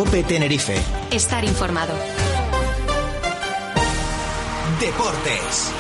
COPE Tenerife. Estar informado. Deportes.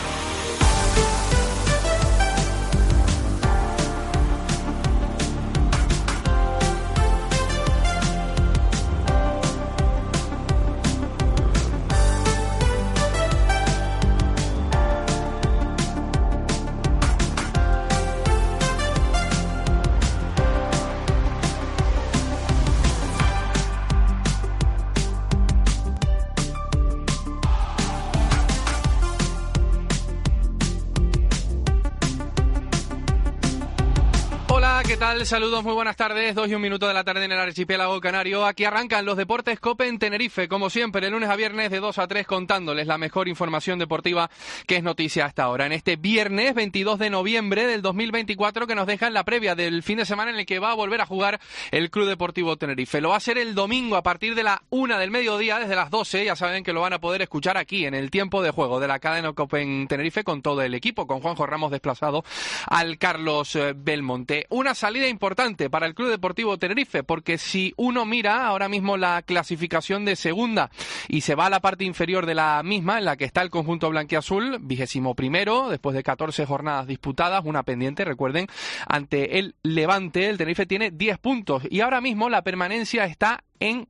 ¿Qué tal? Saludos, muy buenas tardes. 2 y 1 minuto de la tarde en el archipiélago canario. Aquí arrancan los deportes COPE en Tenerife, como siempre, de lunes a viernes de 2 a 3, contándoles la mejor información deportiva que es noticia hasta ahora. En este viernes 22 de noviembre del 2024, que nos deja en la previa del fin de semana en el que va a volver a jugar el Club Deportivo Tenerife. Lo va a hacer el domingo a partir de la 1 del mediodía, desde las 12. Ya saben que lo van a poder escuchar aquí en el tiempo de juego de la cadena COPE en Tenerife con todo el equipo, con Juanjo Ramos desplazado al Carlos Belmonte. Una salida importante para el Club Deportivo Tenerife, porque si uno mira ahora mismo la clasificación de segunda y se va a la parte inferior de la misma, en la que está el conjunto blanquiazul, 21º, después de 14 jornadas disputadas, una pendiente, recuerden, ante el Levante, el Tenerife tiene 10 puntos y ahora mismo la permanencia está en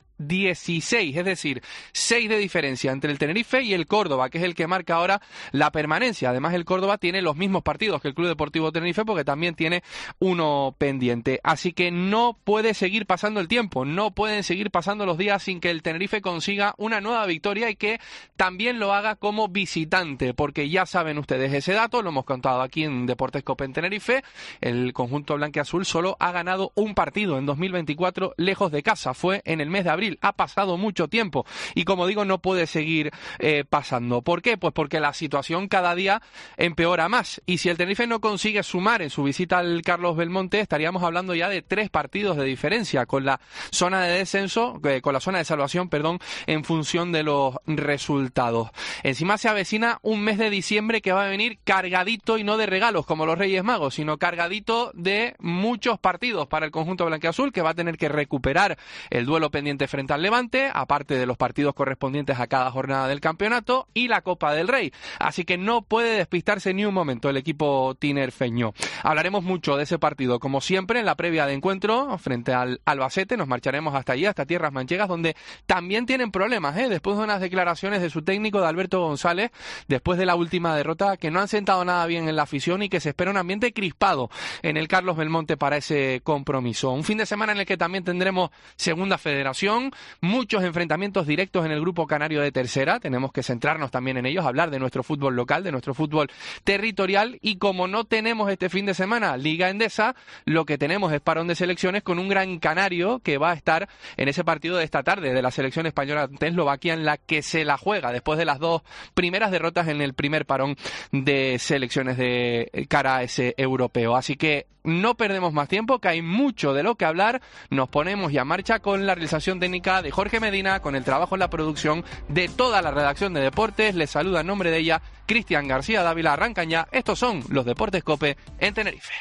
16, es decir, 6 de diferencia entre el Tenerife y el Córdoba, que es el que marca ahora la permanencia. Además, el Córdoba tiene los mismos partidos que el Club Deportivo Tenerife porque también tiene uno pendiente. Así que no puede seguir pasando el tiempo, no pueden seguir pasando los días sin que el Tenerife consiga una nueva victoria y que también lo haga como visitante, porque ya saben ustedes ese dato, lo hemos contado aquí en Deportes COPE en Tenerife. El conjunto blanquiazul solo ha ganado un partido en 2024 lejos de casa, fue en el mes de abril. Ha pasado mucho tiempo y, como digo, no puede seguir pasando. ¿Por qué? Pues porque la situación cada día empeora más y si el Tenerife no consigue sumar en su visita al Carlos Belmonte, estaríamos hablando ya de 3 partidos de diferencia con la zona de descenso, con la zona de salvación, perdón, en función de los resultados. Encima se avecina un mes de diciembre que va a venir cargadito, y no de regalos como los Reyes Magos, sino cargadito de muchos partidos para el conjunto blanquiazul, que va a tener que recuperar el duelo pendiente frente al Levante, aparte de los partidos correspondientes a cada jornada del campeonato y la Copa del Rey. Así que no puede despistarse ni un momento el equipo tinerfeño. Hablaremos mucho de ese partido, como siempre, en la previa de encuentro frente al Albacete. Nos marcharemos hasta allí, hasta tierras manchegas, donde también tienen problemas, después de unas declaraciones de su técnico, de Alberto González, después de la última derrota, que no han sentado nada bien en la afición y que se espera un ambiente crispado en el Carlos Belmonte para ese compromiso. Un fin de semana en el que también tendremos Segunda Federación, muchos enfrentamientos directos en el grupo canario de tercera, tenemos que centrarnos también en ellos, hablar de nuestro fútbol local, de nuestro fútbol territorial, y como no tenemos este fin de semana Liga Endesa, lo que tenemos es parón de selecciones con un Gran Canario que va a estar en ese partido de esta tarde de la selección española ante Eslovaquia, en la que se la juega después de las 2 primeras derrotas en el primer parón de selecciones de cara a ese europeo. Así que no perdemos más tiempo, que hay mucho de lo que hablar. Nos ponemos ya en marcha con la realización técnica de Jorge Medina, con el trabajo en la producción de toda la redacción de deportes. Les saluda en nombre de ella Cristian García Dávila. Arrancan ya, estos son los Deportes COPE en Tenerife.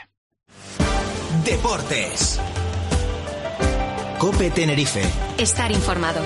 Deportes COPE Tenerife. Estar informado.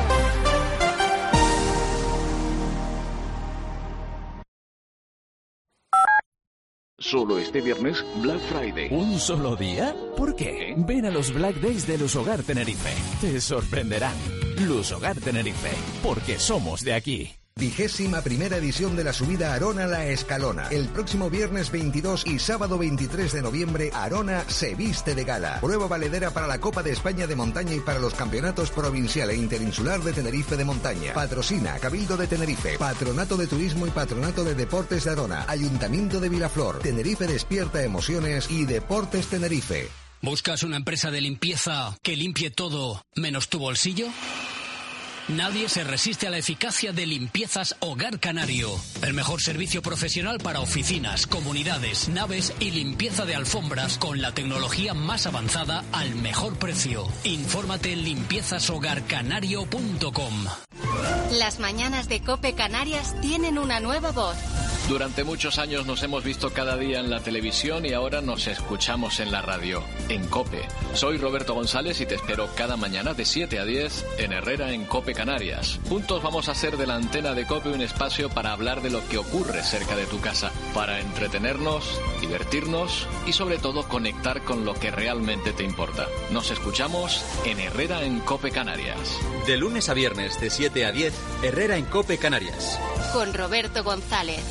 Solo este viernes, Black Friday. ¿Un solo día? ¿Por qué? Ven a los Black Days de Lusogar Tenerife. Te sorprenderán. Lusogar Tenerife, porque somos de aquí. 21ª edición de la subida Arona La Escalona. El próximo viernes 22 y sábado 23 de noviembre, Arona se viste de gala. Prueba valedera para la Copa de España de Montaña y para los campeonatos provincial e interinsular de Tenerife de Montaña. Patrocina Cabildo de Tenerife, Patronato de Turismo y Patronato de Deportes de Arona, Ayuntamiento de Vilaflor, Tenerife Despierta Emociones y Deportes Tenerife. ¿Buscas una empresa de limpieza que limpie todo menos tu bolsillo? Nadie se resiste a la eficacia de Limpiezas Hogar Canario. El mejor servicio profesional para oficinas, comunidades, naves y limpieza de alfombras con la tecnología más avanzada al mejor precio. Infórmate en limpiezashogarcanario.com. Las mañanas de COPE Canarias tienen una nueva voz. Durante muchos años nos hemos visto cada día en la televisión y ahora nos escuchamos en la radio, en COPE. Soy Roberto González y te espero cada mañana de 7 a 10 en Herrera en COPE Canarias. Juntos vamos a hacer de la antena de COPE un espacio para hablar de lo que ocurre cerca de tu casa, para entretenernos, divertirnos y sobre todo conectar con lo que realmente te importa. Nos escuchamos en Herrera en COPE Canarias. De lunes a viernes de 7 a 10, Herrera en COPE Canarias. Con Roberto González.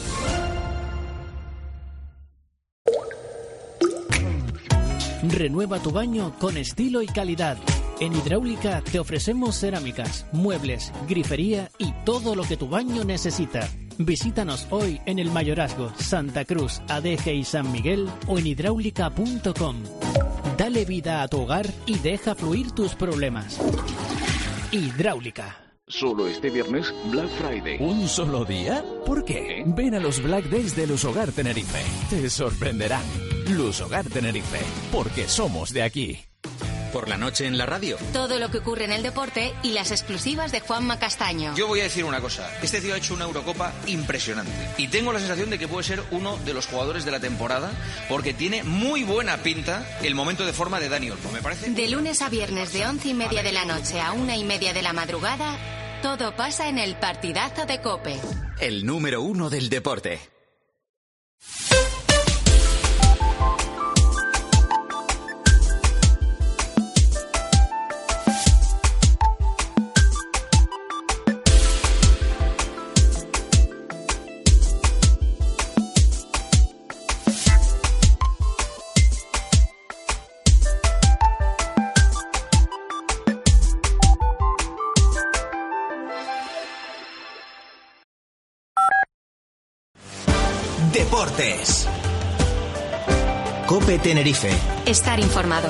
Renueva tu baño con estilo y calidad. En Hidráulica te ofrecemos cerámicas, muebles, grifería y todo lo que tu baño necesita. Visítanos hoy en el Mayorazgo, Santa Cruz, Adeje y San Miguel o en hidráulica.com. Dale vida a tu hogar y deja fluir tus problemas. Hidráulica. Solo este viernes, Black Friday. ¿Un solo día? ¿Por qué? Ven a los Black Days de Lusogar Tenerife. Te sorprenderán. Lusogar Tenerife, porque somos de aquí. Por la noche en la radio. Todo lo que ocurre en el deporte y las exclusivas de Juanma Castaño. Yo voy a decir una cosa. Este tío ha hecho una Eurocopa impresionante. Y tengo la sensación de que puede ser uno de los jugadores de la temporada porque tiene muy buena pinta el momento de forma de Dani Olmo, me parece. De lunes a viernes de 11:30 de la noche a 1:30 de la madrugada, todo pasa en el partidazo de COPE. El número 1 del deporte. Deportes. COPE Tenerife. Estar informado.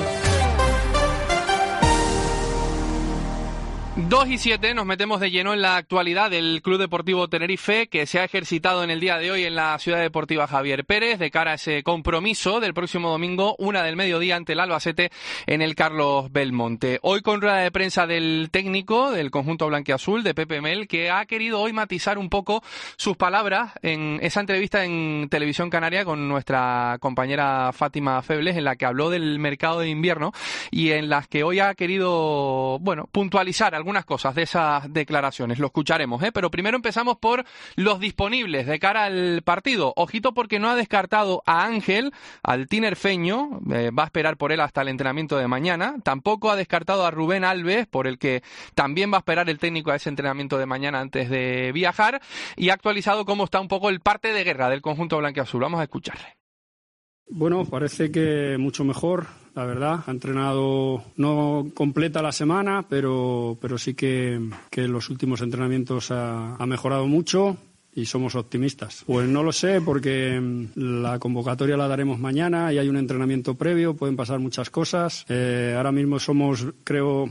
2:07, nos metemos de lleno en la actualidad del Club Deportivo Tenerife, que se ha ejercitado en el día de hoy en la Ciudad Deportiva Javier Pérez de cara a ese compromiso del próximo domingo, 1 del mediodía, ante el Albacete en el Carlos Belmonte. Hoy con rueda de prensa del técnico del conjunto blanquiazul, de Pepe Mel, que ha querido hoy matizar un poco sus palabras en esa entrevista en Televisión Canaria con nuestra compañera Fátima Febles, en la que habló del mercado de invierno y en las que hoy ha querido, puntualizar algunas cosas de esas declaraciones. Lo escucharemos, pero primero empezamos por los disponibles de cara al partido. Ojito, porque no ha descartado a Ángel, al tinerfeño, va a esperar por él hasta el entrenamiento de mañana. Tampoco ha descartado a Rubén Alves, por el que también va a esperar el técnico a ese entrenamiento de mañana antes de viajar, y ha actualizado cómo está un poco el parte de guerra del conjunto blanquiazul. Vamos a escucharle. Bueno, parece que mucho mejor, la verdad. Ha entrenado no completa la semana, pero sí que en los últimos entrenamientos ha mejorado mucho y somos optimistas. Pues no lo sé, porque la convocatoria la daremos mañana y hay un entrenamiento previo, pueden pasar muchas cosas. Ahora mismo somos, creo,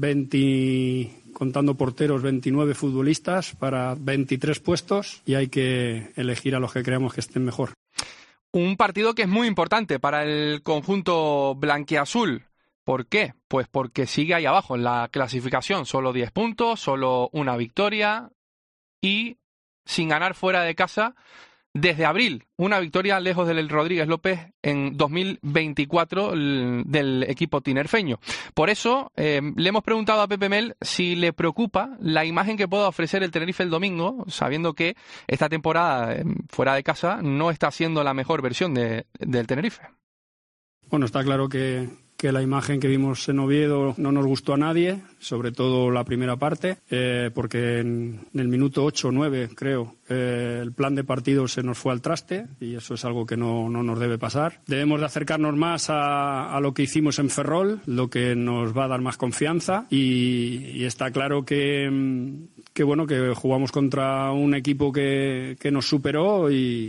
20... contando porteros, 29 futbolistas para 23 puestos y hay que elegir a los que creamos que estén mejor. Un partido que es muy importante para el conjunto blanquiazul. ¿Por qué? Pues porque sigue ahí abajo en la clasificación. Solo 10 puntos, solo una victoria y sin ganar fuera de casa desde abril. Una victoria lejos del Rodríguez López en 2024 del equipo tinerfeño. Por eso le hemos preguntado a Pepe Mel si le preocupa la imagen que pueda ofrecer el Tenerife el domingo, sabiendo que esta temporada fuera de casa no está siendo la mejor versión del Tenerife. Bueno, está claro que la imagen que vimos en Oviedo no nos gustó a nadie, sobre todo la primera parte, porque en el minuto 8 o 9, creo, el plan de partido se nos fue al traste y eso es algo que no nos debe pasar. Debemos de acercarnos más a lo que hicimos en Ferrol, lo que nos va a dar más confianza y está claro que jugamos contra un equipo que nos superó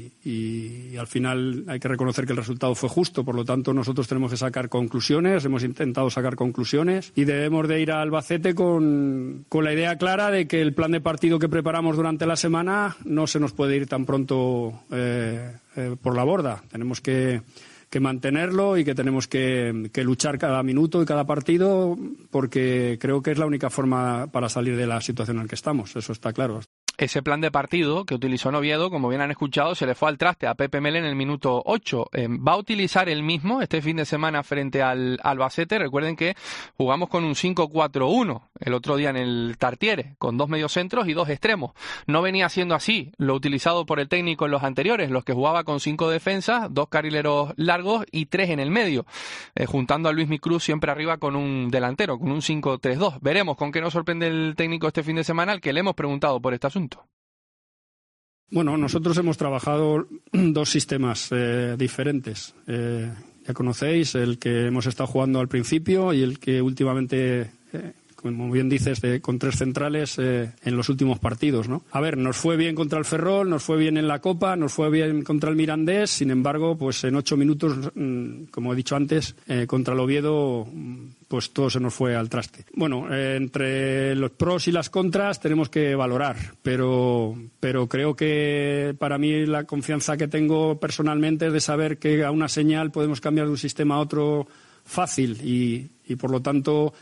y al final hay que reconocer que el resultado fue justo, por lo tanto nosotros tenemos que sacar conclusiones, hemos intentado sacar conclusiones y debemos de ir a Albacete con la idea clara de que el plan de partido que preparamos durante la semana no se nos puede ir tan pronto por la borda. Tenemos que mantenerlo y que tenemos que luchar cada minuto y cada partido porque creo que es la única forma para salir de la situación en la que estamos, eso está claro. ese plan de partido que utilizó en Oviedo, como bien han escuchado, se le fue al traste a Pepe Mel en el minuto 8. Va a utilizar el mismo este fin de semana frente al Albacete. Recuerden que jugamos con un 5-4-1 el otro día en el Tartiere, con 2 mediocentros y 2 extremos. No venía siendo así lo utilizado por el técnico en los anteriores, los que jugaba con 5 defensas, 2 carrileros largos y 3 en el medio, juntando a Luismi Cruz siempre arriba con un delantero, con un 5-3-2. Veremos con qué nos sorprende el técnico este fin de semana, al que le hemos preguntado por este asunto. Bueno, nosotros hemos trabajado 2 sistemas diferentes. Ya conocéis el que hemos estado jugando al principio y el que últimamente, como bien dices, con 3 centrales en los últimos partidos, ¿no? A ver, nos fue bien contra el Ferrol, nos fue bien en la Copa, nos fue bien contra el Mirandés. Sin embargo, pues en 8 minutos, como he dicho antes, contra el Oviedo, pues todo se nos fue al traste. Bueno, entre los pros y las contras tenemos que valorar, pero creo que para mí la confianza que tengo personalmente es de saber que a una señal podemos cambiar de un sistema a otro fácil y por lo tanto,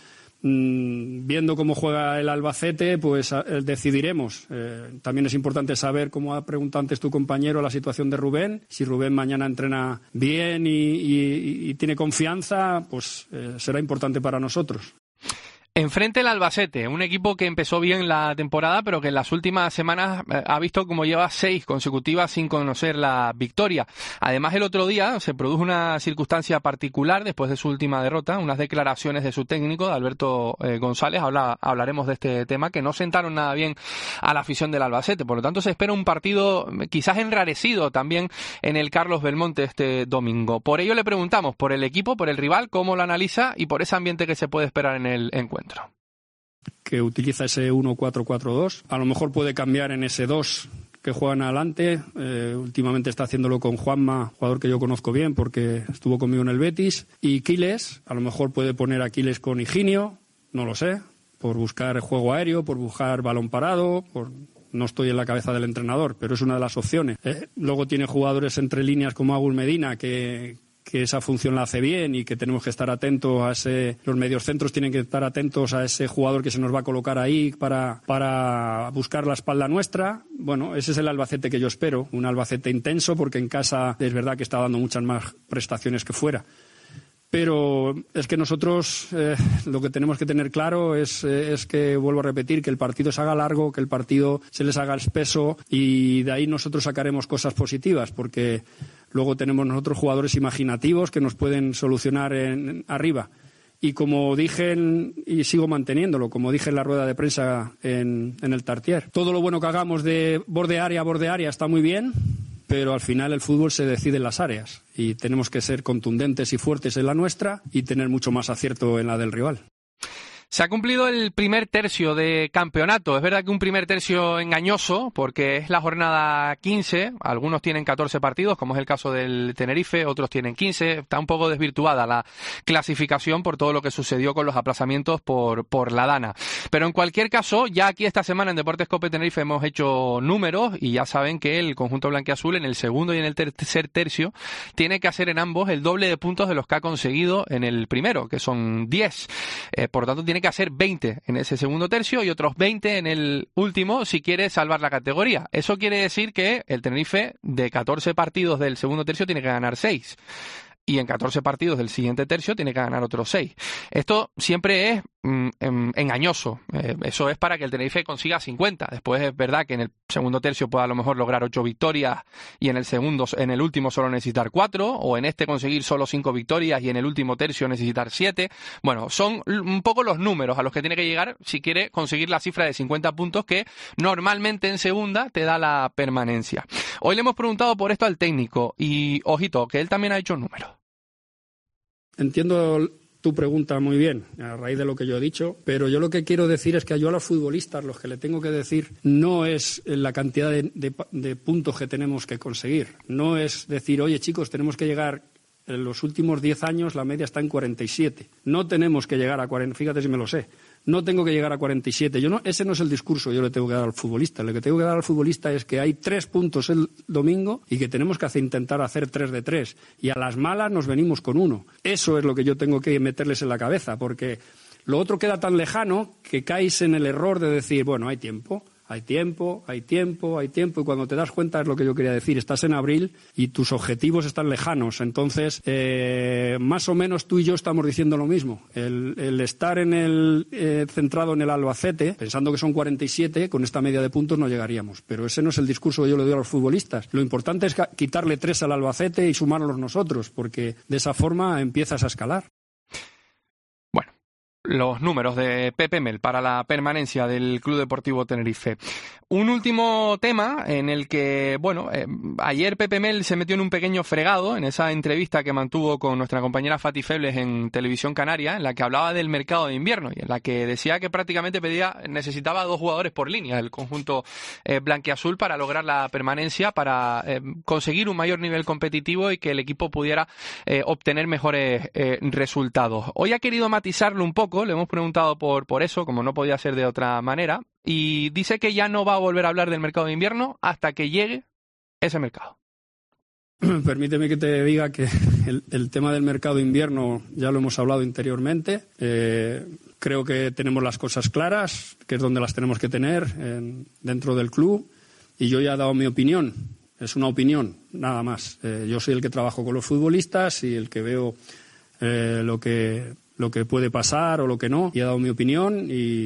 viendo cómo juega el Albacete, pues decidiremos. También es importante saber, como ha preguntado antes tu compañero, la situación de Rubén. Si Rubén mañana entrena bien y tiene confianza, pues será importante para nosotros. Enfrente el Albacete, un equipo que empezó bien la temporada, pero que en las últimas semanas ha visto como lleva 6 consecutivas sin conocer la victoria. Además, el otro día se produjo una circunstancia particular después de su última derrota, unas declaraciones de su técnico, de Alberto González. Hablaremos de este tema, que no sentaron nada bien a la afición del Albacete. Por lo tanto, se espera un partido quizás enrarecido también en el Carlos Belmonte este domingo. Por ello le preguntamos por el equipo, por el rival, cómo lo analiza y por ese ambiente que se puede esperar en el encuentro. Que utiliza ese 1-4-4-2. A lo mejor puede cambiar en ese 2 que juegan adelante. Últimamente está haciéndolo con Juanma, jugador que yo conozco bien porque estuvo conmigo en el Betis. Y Quiles, a lo mejor puede poner a Quiles con Higinio, no lo sé, por buscar juego aéreo, por buscar balón parado, no estoy en la cabeza del entrenador, pero es una de las opciones. Luego tiene jugadores entre líneas como Agul Medina, que esa función la hace bien y que tenemos que estar atentos a los mediocentros tienen que estar atentos a ese jugador que se nos va a colocar ahí para buscar la espalda nuestra. Bueno, ese es el Albacete que yo espero, un Albacete intenso, porque en casa es verdad que está dando muchas más prestaciones que fuera. Pero es que nosotros lo que tenemos que tener claro es que, vuelvo a repetir, que el partido se haga largo, que el partido se les haga espeso y de ahí nosotros sacaremos cosas positivas, porque luego tenemos nosotros jugadores imaginativos que nos pueden solucionar arriba. Y como dije, y sigo manteniéndolo, como dije en la rueda de prensa en el Tartiere, todo lo bueno que hagamos de borde área está muy bien, pero al final el fútbol se decide en las áreas y tenemos que ser contundentes y fuertes en la nuestra y tener mucho más acierto en la del rival. Se ha cumplido el primer tercio de campeonato. Es verdad que un primer tercio engañoso, porque es la jornada 15. Algunos tienen 14 partidos, como es el caso del Tenerife, otros tienen 15. Está un poco desvirtuada la clasificación por todo lo que sucedió con los aplazamientos por la Dana. Pero en cualquier caso, ya aquí esta semana en Deportes Cope Tenerife hemos hecho números y ya saben que el conjunto blanquiazul en el segundo y en el tercer tercio tiene que hacer en ambos el doble de puntos de los que ha conseguido en el primero, que son 10. Por lo tanto, tiene que hacer 20 en ese segundo tercio y otros 20 en el último si quiere salvar la categoría. Eso quiere decir que el Tenerife, de 14 partidos del segundo tercio, tiene que ganar 6. Y en 14 partidos del siguiente tercio tiene que ganar otros 6. Esto siempre es engañoso. Eso es para que el Tenerife consiga 50. Después es verdad que en el segundo tercio pueda a lo mejor lograr 8 victorias y en el último solo necesitar 4, o en este conseguir solo 5 victorias y en el último tercio necesitar 7. Bueno, son un poco los números a los que tiene que llegar si quiere conseguir la cifra de 50 puntos que normalmente en segunda te da la permanencia. Hoy le hemos preguntado por esto al técnico y, ojito, que él también ha hecho números. Entiendo tu pregunta muy bien, a raíz de lo que yo he dicho, pero yo lo que quiero decir es que yo a los futbolistas lo que le tengo que decir no es la cantidad de puntos que tenemos que conseguir, no es decir, oye chicos, tenemos que llegar, en los últimos 10 años la media está en 47, no tenemos que llegar a 40, fíjate si me lo sé, no tengo que llegar a 47, ese no es el discurso que yo le tengo que dar al futbolista, lo que tengo que dar al futbolista es que hay 3 puntos el domingo y que tenemos que intentar hacer 3 de 3 y a las malas nos venimos con 1, eso es lo que yo tengo que meterles en la cabeza, porque lo otro queda tan lejano que caes en el error de decir, bueno, hay tiempo, Hay tiempo, y cuando te das cuenta, es lo que yo quería decir, estás en abril y tus objetivos están lejanos. Entonces, más o menos tú y yo estamos diciendo lo mismo. El estar centrado en el Albacete, pensando que son 47, con esta media de puntos no llegaríamos. Pero ese no es el discurso que yo le doy a los futbolistas. Lo importante es quitarle 3 al Albacete y sumarlos nosotros, porque de esa forma empiezas a escalar. Los números de Pepe Mel para la permanencia del Club Deportivo Tenerife. Un último tema en el que, ayer Pepe Mel se metió en un pequeño fregado en esa entrevista que mantuvo con nuestra compañera Fati Febles en Televisión Canaria, en la que hablaba del mercado de invierno y en la que decía que prácticamente necesitaba 2 jugadores por línea el conjunto blanquiazul para lograr la permanencia, para conseguir un mayor nivel competitivo y que el equipo pudiera obtener mejores resultados. Hoy ha querido matizarlo un poco. Le hemos preguntado por eso, como no podía ser de otra manera, y dice que ya no va a volver a hablar del mercado de invierno hasta que llegue ese mercado. Permíteme que te diga que el tema del mercado de invierno ya lo hemos hablado anteriormente. Creo que tenemos las cosas claras, que es donde las tenemos que tener dentro del club, y yo ya he dado mi opinión. Es una opinión, nada más. Yo soy el que trabajo con los futbolistas y el que veo lo que puede pasar o lo que no, y he dado mi opinión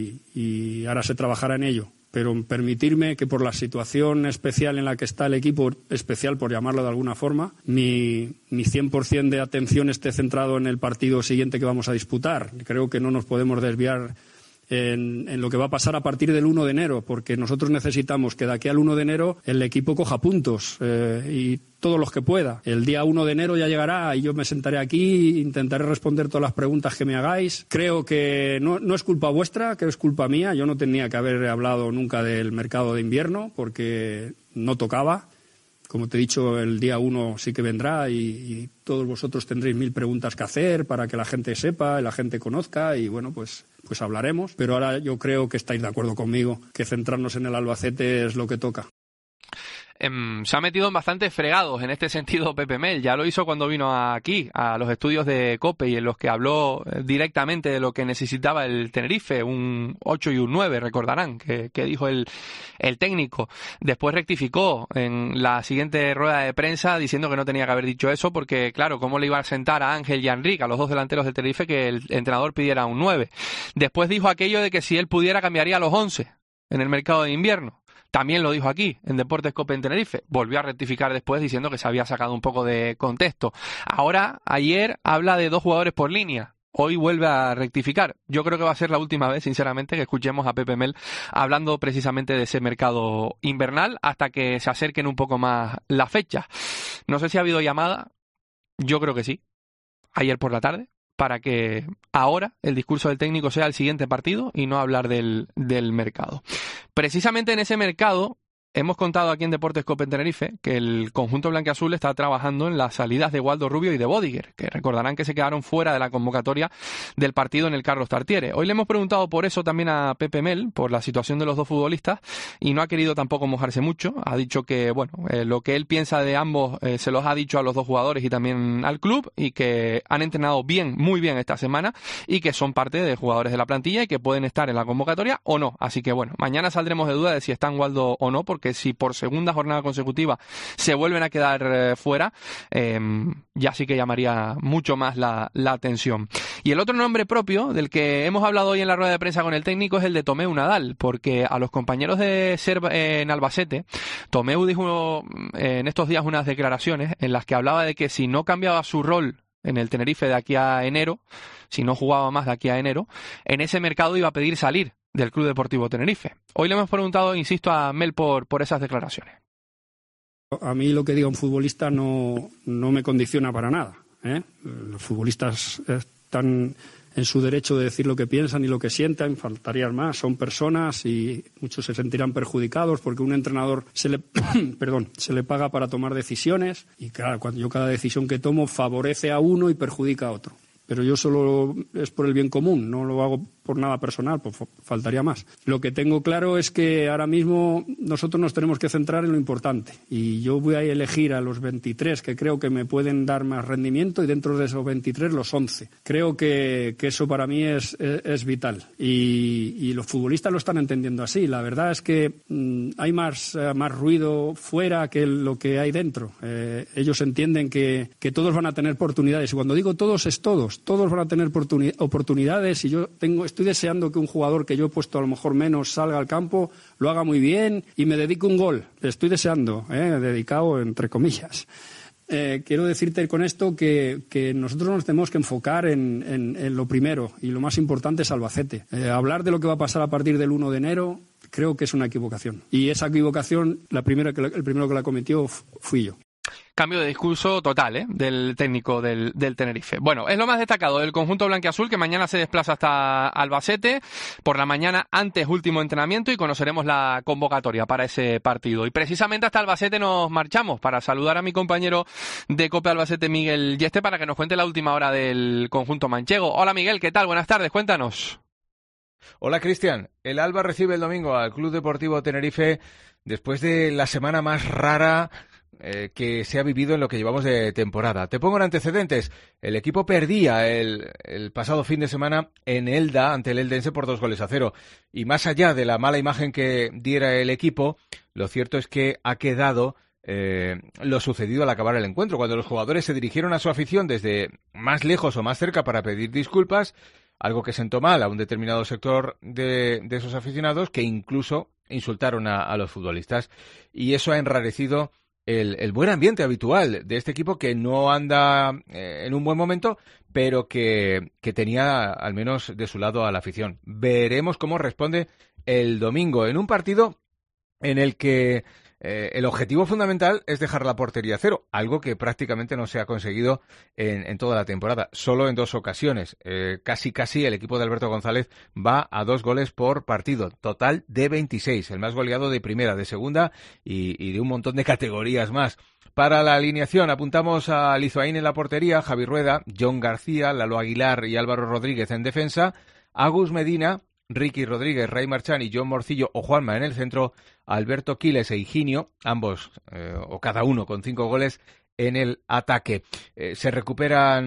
y ahora se trabajará en ello. Pero permitirme que por la situación especial en la que está el equipo, especial por llamarlo de alguna forma, mi 100% de atención esté centrado en el partido siguiente que vamos a disputar. Creo que no nos podemos desviar en lo que va a pasar a partir del 1 de enero, porque nosotros necesitamos que de aquí al 1 de enero el equipo coja puntos y todos los que pueda. El día 1 de enero ya llegará y yo me sentaré aquí e intentaré responder todas las preguntas que me hagáis. Creo que no es culpa vuestra, que es culpa mía. Yo no tenía que haber hablado nunca del mercado de invierno porque no tocaba. Como te he dicho, el día 1 sí que vendrá y todos vosotros tendréis 1000 preguntas que hacer para que la gente sepa, la gente conozca y pues hablaremos. Pero ahora yo creo que estáis de acuerdo conmigo que centrarnos en el Albacete es lo que toca. Se ha metido en bastantes fregados en este sentido Pepe Mel. Ya lo hizo cuando vino aquí a los estudios de COPE y en los que habló directamente de lo que necesitaba el Tenerife, un 8 y un 9, recordarán que dijo el técnico. Después rectificó en la siguiente rueda de prensa diciendo que no tenía que haber dicho eso porque, claro, cómo le iba a sentar a Ángel y a Enrique, a los 2 delanteros del Tenerife, que el entrenador pidiera un 9. Después dijo aquello de que si él pudiera cambiaría a los 11 en el mercado de invierno. También lo dijo aquí, en Deportes Cope en Tenerife. Volvió a rectificar después diciendo que se había sacado un poco de contexto. Ayer habla de 2 jugadores por línea. Hoy vuelve a rectificar. Yo creo que va a ser la última vez, sinceramente, que escuchemos a Pepe Mel hablando precisamente de ese mercado invernal hasta que se acerquen un poco más las fechas. No sé si ha habido llamada. Yo creo que sí. Ayer por la tarde. Para que ahora el discurso del técnico sea el siguiente partido y no hablar del mercado. Precisamente en ese mercado hemos contado aquí en Deportes Cope en Tenerife que el conjunto blanquiazul está trabajando en las salidas de Waldo Rubio y de Bodiger, que recordarán que se quedaron fuera de la convocatoria del partido en el Carlos Tartiere. Hoy le hemos preguntado por eso también a Pepe Mel, por la situación de los 2 futbolistas, y no ha querido tampoco mojarse mucho. Ha dicho que lo que él piensa de ambos se los ha dicho a los 2 jugadores y también al club, y que han entrenado bien, muy bien esta semana, y que son parte de jugadores de la plantilla y que pueden estar en la convocatoria o no. Así que mañana saldremos de duda de si están Waldo o no, porque si por segunda jornada consecutiva se vuelven a quedar fuera, ya sí que llamaría mucho más la atención. Y el otro nombre propio del que hemos hablado hoy en la rueda de prensa con el técnico es el de Tomeu Nadal, porque a los compañeros de SER en Albacete, Tomeu dijo en estos días unas declaraciones en las que hablaba de que si no cambiaba su rol en el Tenerife de aquí a enero, si no jugaba más de aquí a enero, en ese mercado iba a pedir salir del Club Deportivo Tenerife. Hoy le hemos preguntado, insisto, a Mel por esas declaraciones. A mí lo que diga un futbolista no me condiciona para nada. Los futbolistas están en su derecho de decir lo que piensan y lo que sientan, faltaría más, son personas y muchos se sentirán perjudicados porque un entrenador se le paga para tomar decisiones y claro, cada decisión que tomo favorece a uno y perjudica a otro. Pero yo solo es por el bien común, no lo hago por nada personal, pues faltaría más. Lo que tengo claro es que ahora mismo nosotros nos tenemos que centrar en lo importante y yo voy a elegir a los 23 que creo que me pueden dar más rendimiento y dentro de esos 23 los 11. Creo que eso para mí es vital y los futbolistas lo están entendiendo así. La verdad es que hay más ruido fuera que lo que hay dentro. Ellos entienden que todos van a tener oportunidades y cuando digo todos es todos van a tener oportunidades y yo estoy deseando que un jugador que yo he puesto a lo mejor menos salga al campo, lo haga muy bien y me dedique un gol. Le estoy deseando, dedicado entre comillas. Quiero decirte con esto que nosotros nos tenemos que enfocar en lo primero y lo más importante es Albacete. Hablar de lo que va a pasar a partir del 1 de enero creo que es una equivocación. Y esa equivocación, el primero que la cometió fui yo. Cambio de discurso total, del técnico del Tenerife. Bueno, es lo más destacado del conjunto blanquiazul, que mañana se desplaza hasta Albacete. Por la mañana, antes último entrenamiento, y conoceremos la convocatoria para ese partido. Y precisamente hasta Albacete nos marchamos para saludar a mi compañero de COPE Albacete, Miguel Yeste, para que nos cuente la última hora del conjunto manchego. Hola Miguel, ¿qué tal? Buenas tardes, cuéntanos. Hola Cristian, el Alba recibe el domingo al Club Deportivo Tenerife después de la semana más rara que se ha vivido en lo que llevamos de temporada. Te pongo en antecedentes. El equipo perdía el pasado fin de semana en Elda ante el Eldense por 2-0. Y más allá de la mala imagen que diera el equipo, lo cierto es que ha quedado lo sucedido al acabar el encuentro, cuando los jugadores se dirigieron a su afición desde más lejos o más cerca para pedir disculpas, algo que sentó mal a un determinado sector de esos aficionados que incluso insultaron a los futbolistas. Y eso ha enrarecido el buen ambiente habitual de este equipo, que no anda en un buen momento, pero que tenía al menos de su lado a la afición. Veremos cómo responde el domingo en un partido en el que el objetivo fundamental es dejar la portería a cero, algo que prácticamente no se ha conseguido en toda la temporada, solo en 2 ocasiones. Casi el equipo de Alberto González va a 2 goles por partido, total de 26, el más goleado de primera, de segunda y de un montón de categorías más. Para la alineación apuntamos a Lizoaín en la portería, Javi Rueda, John García, Lalo Aguilar y Álvaro Rodríguez en defensa, Agus Medina, Ricky Rodríguez, Ray Marchán y John Morcillo o Juanma en el centro, Alberto Quiles e Higinio, ambos o cada uno con 5 goles en el ataque. Se recupera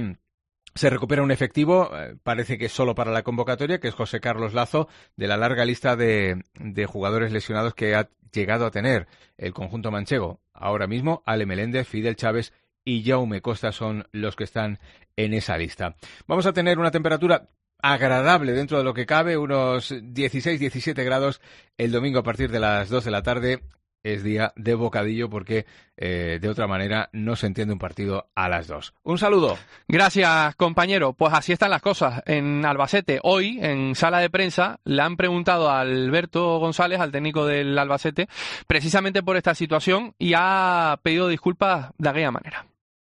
un efectivo, parece que solo para la convocatoria, que es José Carlos Lazo, de la larga lista de jugadores lesionados que ha llegado a tener el conjunto manchego. Ahora mismo, Ale Meléndez, Fidel Chávez y Jaume Costa son los que están en esa lista. Vamos a tener una temperatura agradable dentro de lo que cabe, unos 16-17 grados el domingo a partir de las 2 de la tarde. Es día de bocadillo porque de otra manera no se entiende un partido a las 2. Un saludo. Gracias, compañero. Pues así están las cosas en Albacete. Hoy, en sala de prensa, le han preguntado a Alberto González, al técnico del Albacete, precisamente por esta situación, y ha pedido disculpas de aquella manera.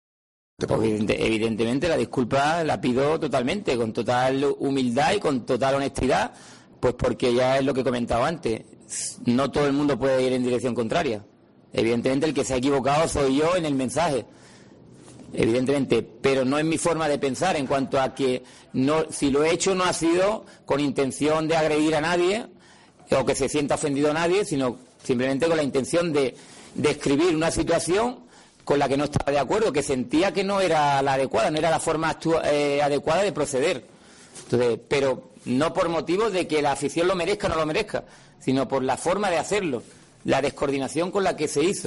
Evidentemente la disculpa la pido totalmente, con total humildad y con total honestidad, pues porque ya es lo que he comentado antes, no todo el mundo puede ir en dirección contraria. Evidentemente el que se ha equivocado soy yo en el mensaje, evidentemente, pero no es mi forma de pensar en cuanto a que no, si lo he hecho no ha sido con intención de agredir a nadie o que se sienta ofendido a nadie, sino simplemente con la intención de describir una situación con la que no estaba de acuerdo, que sentía que no era la adecuada, no era la forma adecuada de proceder. Entonces, pero no por motivos de que la afición lo merezca o no lo merezca, sino por la forma de hacerlo, la descoordinación con la que se hizo.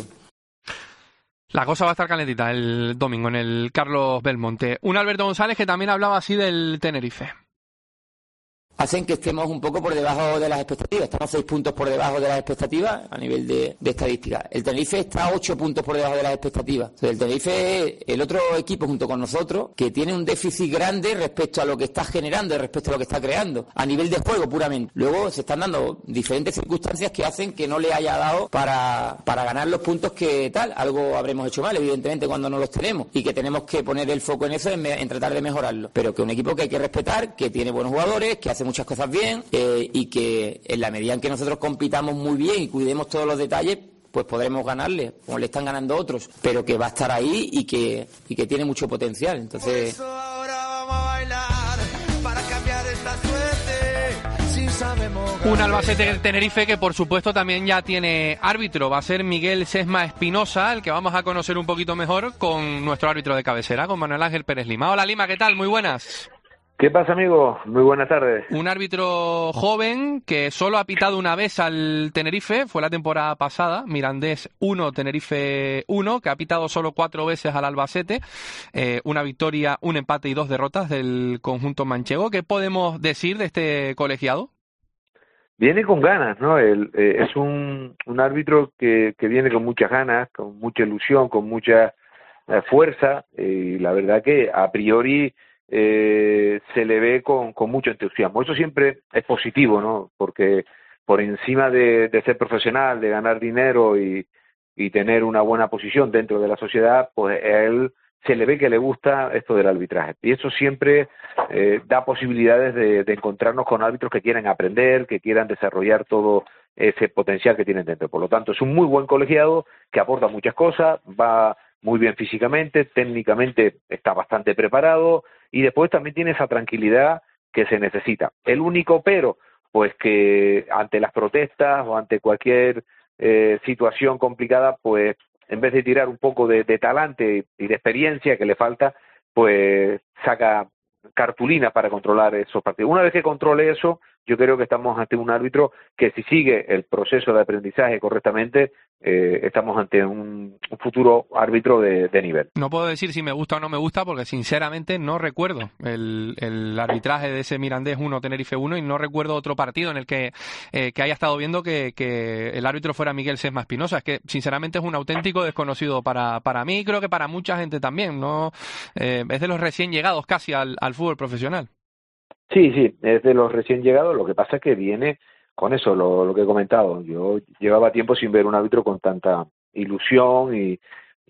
La cosa va a estar calentita el domingo en el Carlos Belmonte. Un Alberto González que también hablaba así del Tenerife. Hacen que estemos un poco por debajo de las expectativas. Estamos 6 puntos por debajo de las expectativas a nivel de estadística. El Tenerife está 8 puntos por debajo de las expectativas. Entonces, el Tenerife es el otro equipo junto con nosotros que tiene un déficit grande respecto a lo que está generando y respecto a lo que está creando, a nivel de juego puramente. Luego se están dando diferentes circunstancias que hacen que no le haya dado para ganar los puntos que tal. Algo habremos hecho mal, evidentemente, cuando no los tenemos, y que tenemos que poner el foco en eso, en tratar de mejorarlo. Pero que un equipo que hay que respetar, que tiene buenos jugadores, que hace muchas cosas bien, y que en la medida en que nosotros compitamos muy bien y cuidemos todos los detalles, pues podremos ganarle, como le están ganando otros, pero que va a estar ahí y que tiene mucho potencial. Entonces, por eso ahora vamos a bailar para cambiar esta suerte. Un Albacete-Tenerife que por supuesto también ya tiene árbitro. Va a ser Miguel Sesma Espinosa, el que vamos a conocer un poquito mejor con nuestro árbitro de cabecera, con Manuel Ángel Pérez Lima. Hola Lima, ¿qué tal? Muy buenas. ¿Qué pasa, amigo? Muy buenas tardes. Un árbitro joven que solo ha pitado una vez al Tenerife, fue la temporada pasada, Mirandés 1, Tenerife 1, que ha pitado solo 4 veces al Albacete, una victoria, un empate y 2 derrotas del conjunto manchego. ¿Qué podemos decir de este colegiado? Viene con ganas, ¿no? Es un árbitro que viene con muchas ganas, con mucha ilusión, con mucha fuerza, y la verdad que a priori se le ve con mucho entusiasmo. Eso siempre es positivo, ¿no? Porque por encima de ser profesional, de ganar dinero y tener una buena posición dentro de la sociedad, pues a él se le ve que le gusta esto del arbitraje. Y eso siempre da posibilidades de encontrarnos con árbitros que quieran aprender, que quieran desarrollar todo ese potencial que tienen dentro. Por lo tanto, es un muy buen colegiado que aporta muchas cosas, va muy bien físicamente, técnicamente está bastante preparado y después también tiene esa tranquilidad que se necesita. El único pero, pues que ante las protestas o ante cualquier situación complicada, pues en vez de tirar un poco de talante y de experiencia que le falta, pues saca cartulina para controlar esos partidos. Una vez que controle eso, yo creo que estamos ante un árbitro que si sigue el proceso de aprendizaje correctamente, estamos ante un futuro árbitro de nivel. No puedo decir si me gusta o no me gusta porque sinceramente no recuerdo el arbitraje de ese Mirandés 1, Tenerife 1 y no recuerdo otro partido en el que haya estado viendo que el árbitro fuera Miguel Sesma Espinosa. Es que sinceramente es un auténtico desconocido para mí y creo que para mucha gente también, ¿no? Es de los recién llegados casi al fútbol profesional. Sí, es de los recién llegados. Lo que pasa es que viene con eso, lo que he comentado. Yo llevaba tiempo sin ver un árbitro con tanta ilusión y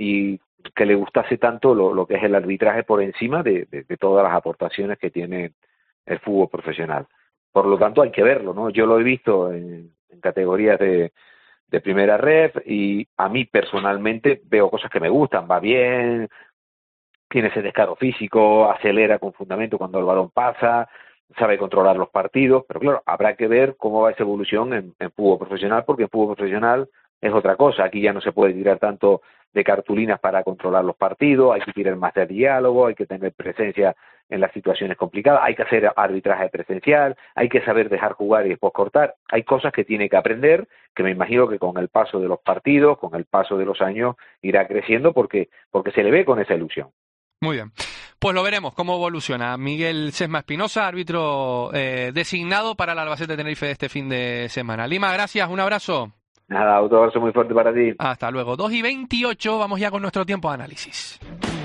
que le gustase tanto lo que es el arbitraje por encima de todas las aportaciones que tiene el fútbol profesional. Por lo tanto, hay que verlo, ¿no? Yo lo he visto en categorías de primera ref y a mí personalmente veo cosas que me gustan. Va bien, tiene ese descaro físico, acelera con fundamento cuando el balón pasa, sabe controlar los partidos, pero claro, habrá que ver cómo va esa evolución en fútbol profesional, porque en fútbol profesional es otra cosa. Aquí ya no se puede tirar tanto de cartulinas para controlar los partidos, hay que tirar más de diálogo, hay que tener presencia en las situaciones complicadas, hay que hacer arbitraje presencial, hay que saber dejar jugar y después cortar. Hay cosas que tiene que aprender, que me imagino que con el paso de los partidos, con el paso de los años, irá creciendo porque se le ve con esa ilusión. Muy bien, pues lo veremos cómo evoluciona. Miguel Sesma Espinosa, árbitro designado para el Albacete Tenerife de este fin de semana. Lima, gracias, un abrazo. Nada, otro abrazo muy fuerte para ti. Hasta luego. 2:28, vamos ya con nuestro tiempo de análisis.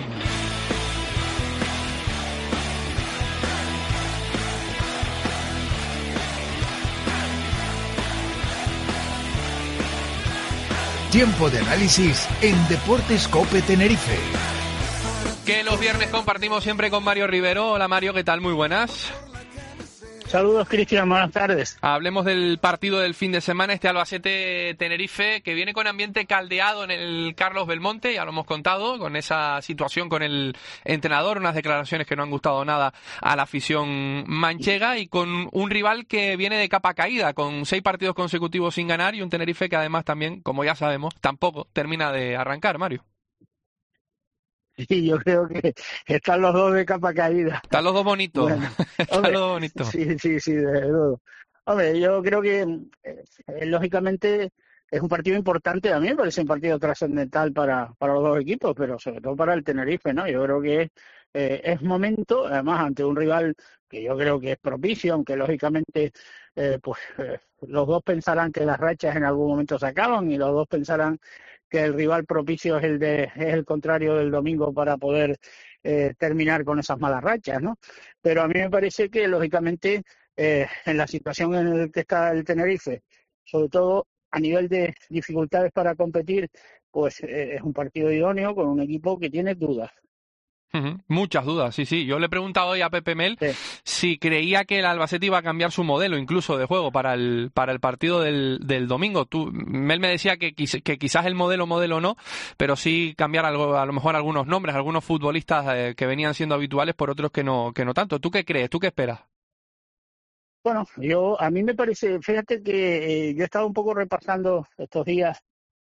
Tiempo de análisis en Deportes COPE Tenerife. Que los viernes compartimos siempre con Mario Rivero. Hola Mario, ¿qué tal? Muy buenas. Saludos, Cristian, buenas tardes. Hablemos del partido del fin de semana, este Albacete-Tenerife, que viene con ambiente caldeado en el Carlos Belmonte, ya lo hemos contado, con esa situación con el entrenador, unas declaraciones que no han gustado nada a la afición manchega, y con un rival que viene de capa caída, con 6 partidos consecutivos sin ganar, y un Tenerife que además también, como ya sabemos, tampoco termina de arrancar, Mario. Sí, yo creo que están los dos de capa caída. Están los dos bonitos. Bueno, están los dos bonitos. Sí, desde luego. Hombre, yo creo que lógicamente es un partido importante. A mí me parece un partido trascendental para los dos equipos, pero sobre todo para el Tenerife, ¿no? Yo creo que es momento, además ante un rival que yo creo que es propicio, aunque lógicamente los dos pensarán que las rachas en algún momento se acaban y los dos pensarán que el rival propicio es el contrario del domingo para poder terminar con esas malas rachas, ¿no? Pero a mí me parece que, lógicamente, en la situación en la que está el Tenerife, sobre todo a nivel de dificultades para competir, pues es un partido idóneo con un equipo que tiene dudas. Muchas dudas, sí. Yo le he preguntado hoy a Pepe Mel si creía que el Albacete iba a cambiar su modelo incluso de juego para el partido del domingo. Mel me decía que quizás el modelo no, pero sí cambiar algo, a lo mejor algunos nombres, algunos futbolistas que venían siendo habituales por otros que no tanto. ¿Tú qué crees? ¿Tú qué esperas? Bueno, a mí me parece, fíjate que yo he estado un poco repasando estos días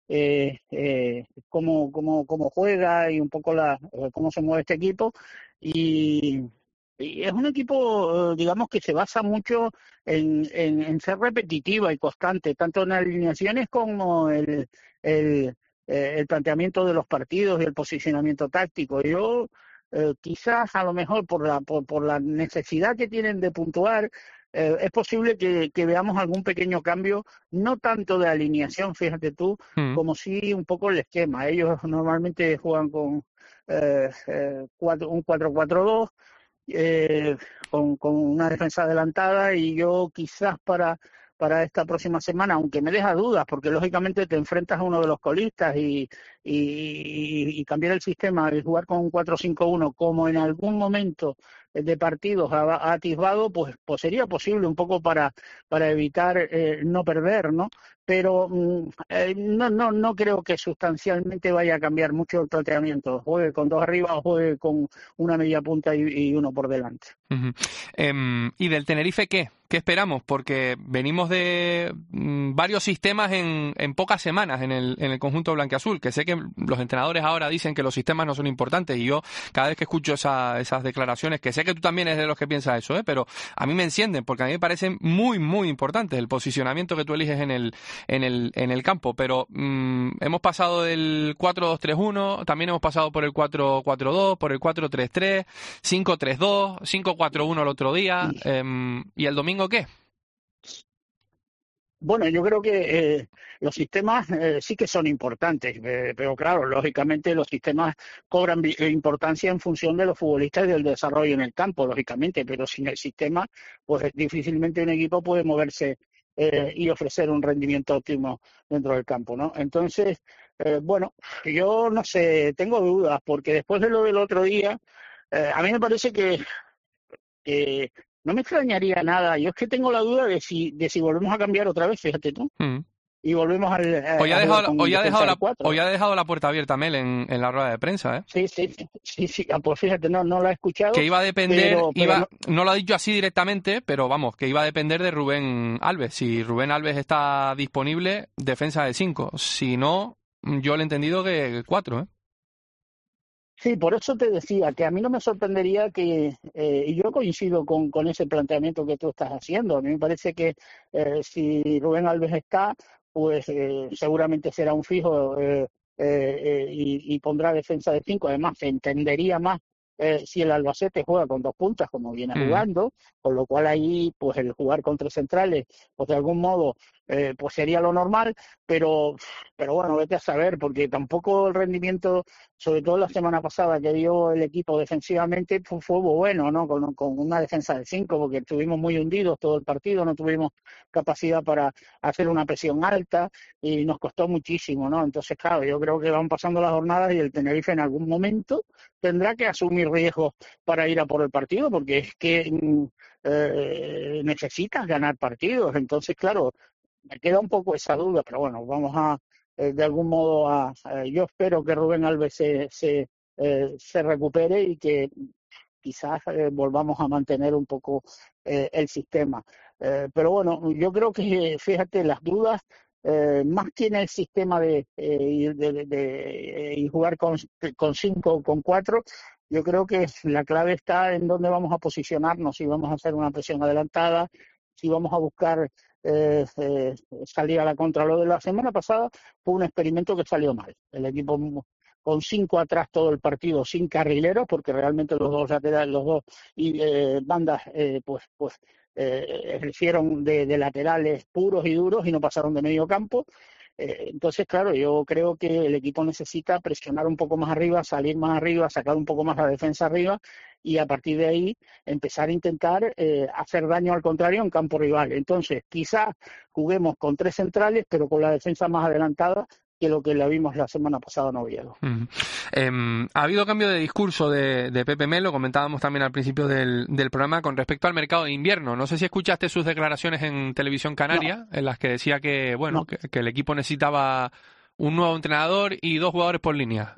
cómo juega y un poco cómo se mueve este equipo y es un equipo, digamos, que se basa mucho en ser repetitiva y constante, tanto en alineaciones como el planteamiento de los partidos y el posicionamiento táctico. Yo quizás a lo mejor por la necesidad que tienen de puntuar, es posible que veamos algún pequeño cambio, no tanto de alineación, fíjate tú, como sí un poco el esquema. Ellos normalmente juegan con un 4-4-2, con una defensa adelantada, y yo quizás para esta próxima semana, aunque me deja dudas, porque lógicamente te enfrentas a uno de los colistas y cambiar el sistema y jugar con un 4-5-1 como en algún momento de partidos ha atisbado, pues sería posible un poco para evitar no perder, ¿no? Pero no creo que sustancialmente vaya a cambiar mucho el planteamiento. Juegue con dos arriba o juegue con una media punta y uno por delante. Uh-huh. ¿Y del Tenerife qué? ¿Qué esperamos? Porque venimos de varios sistemas en pocas semanas en el conjunto blanquiazul, que sé que los entrenadores ahora dicen que los sistemas no son importantes, y yo cada vez que escucho esas declaraciones, que sé que tú también eres de los que piensas eso, pero a mí me encienden, porque a mí me parecen muy, muy importantes el posicionamiento que tú eliges en el campo. Pero hemos pasado del 4-2-3-1, también hemos pasado por el 4-4-2, por el 4-3-3, 5-3-2, 5-4-1 el otro día, y el domingo ¿qué? Bueno, yo creo que los sistemas sí que son importantes, pero claro, lógicamente los sistemas cobran importancia en función de los futbolistas y del desarrollo en el campo, lógicamente, pero sin el sistema, pues difícilmente un equipo puede moverse y ofrecer un rendimiento óptimo dentro del campo, ¿no? Entonces, bueno, yo no sé, tengo dudas, porque después de lo del otro día, a mí me parece que no me extrañaría nada. Yo es que tengo la duda de si volvemos a cambiar otra vez, fíjate tú. Y volvemos al... Hoy ha dejado la puerta abierta Mel en la rueda de prensa, ¿eh? Sí. Pues fíjate, no la he escuchado. Que iba a depender, no lo ha dicho así directamente, pero vamos, que iba a depender de Rubén Alves. Si Rubén Alves está disponible, defensa de 5. Si no, yo le he entendido que 4, ¿eh? Sí, por eso te decía que a mí no me sorprendería y yo coincido con ese planteamiento que tú estás haciendo. A mí me parece que si Rubén Alves está, pues seguramente será un fijo y pondrá defensa de 5. Además, se entendería más si el Albacete juega con 2 puntas, como viene jugando, con lo cual ahí, pues el jugar con 3 centrales, pues de algún modo, pues sería lo normal, pero bueno, vete a saber, porque tampoco el rendimiento, sobre todo la semana pasada que dio el equipo defensivamente, fue bueno, ¿no? Con una defensa de 5, porque estuvimos muy hundidos todo el partido, no tuvimos capacidad para hacer una presión alta y nos costó muchísimo, ¿no? Entonces, claro, yo creo que van pasando las jornadas y el Tenerife en algún momento tendrá que asumir riesgos para ir a por el partido, porque es que necesitas ganar partidos. Entonces, claro, me queda un poco esa duda, pero bueno, vamos a de algún modo yo espero que Rubén Alves se recupere y que quizás volvamos a mantener un poco el sistema. Pero bueno, yo creo que, fíjate, las dudas más tiene el sistema de jugar con 5 o con 4. Yo creo que la clave está en dónde vamos a posicionarnos, si vamos a hacer una presión adelantada, si vamos a buscar salir a la contra. Lo de la semana pasada fue un experimento que salió mal. El equipo con 5 atrás todo el partido, sin carrileros, porque realmente los dos laterales, los dos bandas, ejercieron de laterales puros y duros y no pasaron de medio campo. Entonces, claro, yo creo que el equipo necesita presionar un poco más arriba, salir más arriba, sacar un poco más la defensa arriba y a partir de ahí empezar a intentar hacer daño al contrario en campo rival. Entonces, quizás juguemos con 3 centrales, pero con la defensa más adelantada que lo que la vimos la semana pasada en Oviedo. Ha habido cambio de discurso de Pepe Mel, lo comentábamos también al principio del programa, con respecto al mercado de invierno. No sé si escuchaste sus declaraciones en Televisión Canaria, en las que decía que, bueno, que el equipo necesitaba un nuevo entrenador y 2 jugadores por línea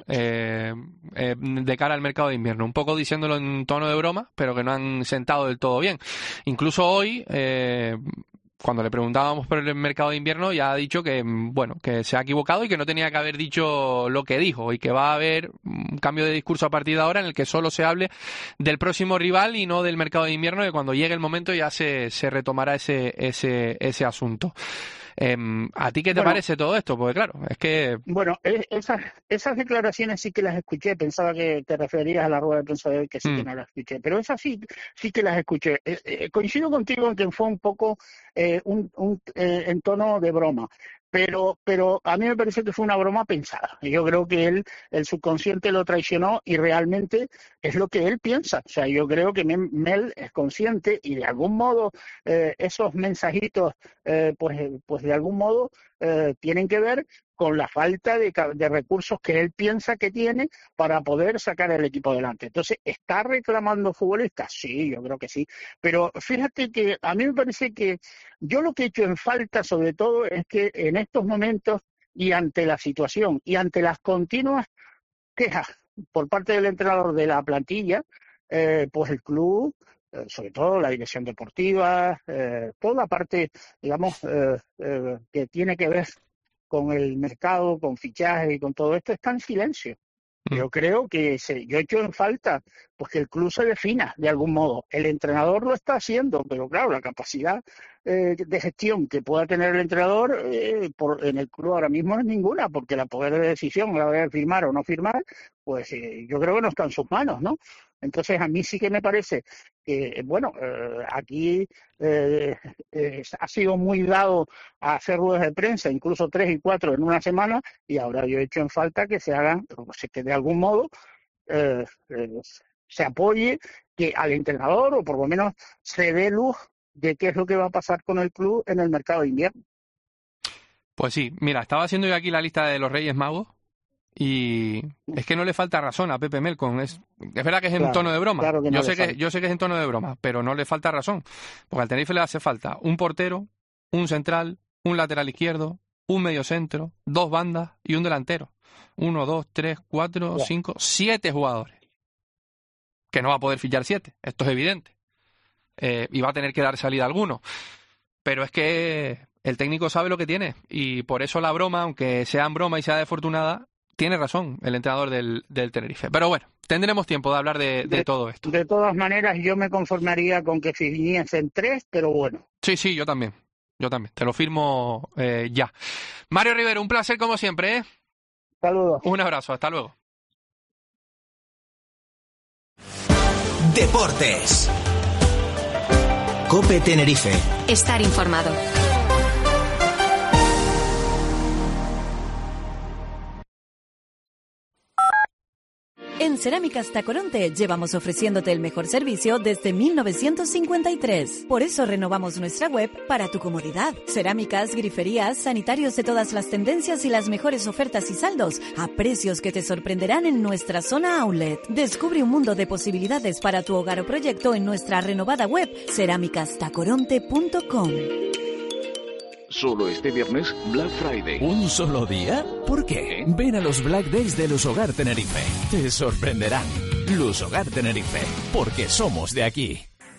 de cara al mercado de invierno. Un poco diciéndolo en tono de broma, pero que no han sentado del todo bien. Incluso hoy, cuando le preguntábamos por el mercado de invierno, ya ha dicho que, bueno, que se ha equivocado y que no tenía que haber dicho lo que dijo, y que va a haber un cambio de discurso a partir de ahora en el que solo se hable del próximo rival y no del mercado de invierno, que cuando llegue el momento ya se retomará ese asunto. ¿A ti qué te parece todo esto? Porque claro, es que... Bueno, esas declaraciones sí que las escuché. Pensaba que te referías a la rueda de prensa de hoy, que sí que no las escuché. Pero esas sí que las escuché. Coincido contigo en que fue un poco en tono de broma. Pero a mí me parece que fue una broma pensada. Yo creo que el subconsciente lo traicionó y realmente es lo que él piensa. O sea, yo creo que Mel es consciente y de algún modo esos mensajitos, pues de algún modo tienen que ver con la falta de recursos que él piensa que tiene para poder sacar el equipo adelante. Entonces, ¿está reclamando futbolistas? Sí, yo creo que sí. Pero fíjate que a mí me parece que yo lo que he hecho en falta, sobre todo, es que en estos momentos y ante la situación y ante las continuas quejas por parte del entrenador de la plantilla, pues el club, sobre todo la dirección deportiva, toda la parte, digamos, que tiene que ver con el mercado, con fichajes y con todo esto, está en silencio. Yo creo que yo he hecho en falta pues que el club se defina de algún modo. El entrenador lo está haciendo, pero claro, la capacidad de gestión que pueda tener el entrenador en el club ahora mismo no es ninguna, porque la poder de decisión a la hora de firmar o no firmar, pues yo creo que no está en sus manos, ¿no? Entonces, a mí sí que me parece que, bueno, aquí ha sido muy dado a hacer ruedas de prensa, incluso 3 y 4 en una semana, y ahora yo he hecho en falta que se hagan, que de algún modo se apoye que al entrenador, o por lo menos se dé luz de qué es lo que va a pasar con el club en el mercado de invierno. Pues sí, mira, estaba haciendo yo aquí la lista de los Reyes Magos. Y es que no le falta razón a Pepe Mel. Es verdad que es en tono de broma. Claro que yo sé que es en tono de broma, pero no le falta razón. Porque al Tenerife le hace falta un portero, un central, un lateral izquierdo, un mediocentro, 2 bandas y un delantero. 1, 2, 3, 4, 5, 7 jugadores. Que no va a poder fichar 7. Esto es evidente. Y va a tener que dar salida a alguno. Pero es que el técnico sabe lo que tiene. Y por eso la broma, aunque sea en broma y sea desafortunada, tiene razón el entrenador del Tenerife. Pero bueno, tendremos tiempo de hablar de todo esto. De todas maneras, yo me conformaría con que viniesen 3, pero bueno. Sí, yo también. Te lo firmo ya. Mario Rivero, un placer como siempre, ¿eh? Saludos. Un abrazo, hasta luego. Deportes. COPE Tenerife. Estar informado. En Cerámicas Tacoronte llevamos ofreciéndote el mejor servicio desde 1953. Por eso renovamos nuestra web para tu comodidad. Cerámicas, griferías, sanitarios de todas las tendencias y las mejores ofertas y saldos a precios que te sorprenderán en nuestra zona outlet. Descubre un mundo de posibilidades para tu hogar o proyecto en nuestra renovada web cerámicastacoronte.com. Solo este viernes, Black Friday. ¿Un solo día? ¿Por qué? Ven a los Black Days de Lusogar Tenerife. Te sorprenderán. Lusogar Tenerife, porque somos de aquí.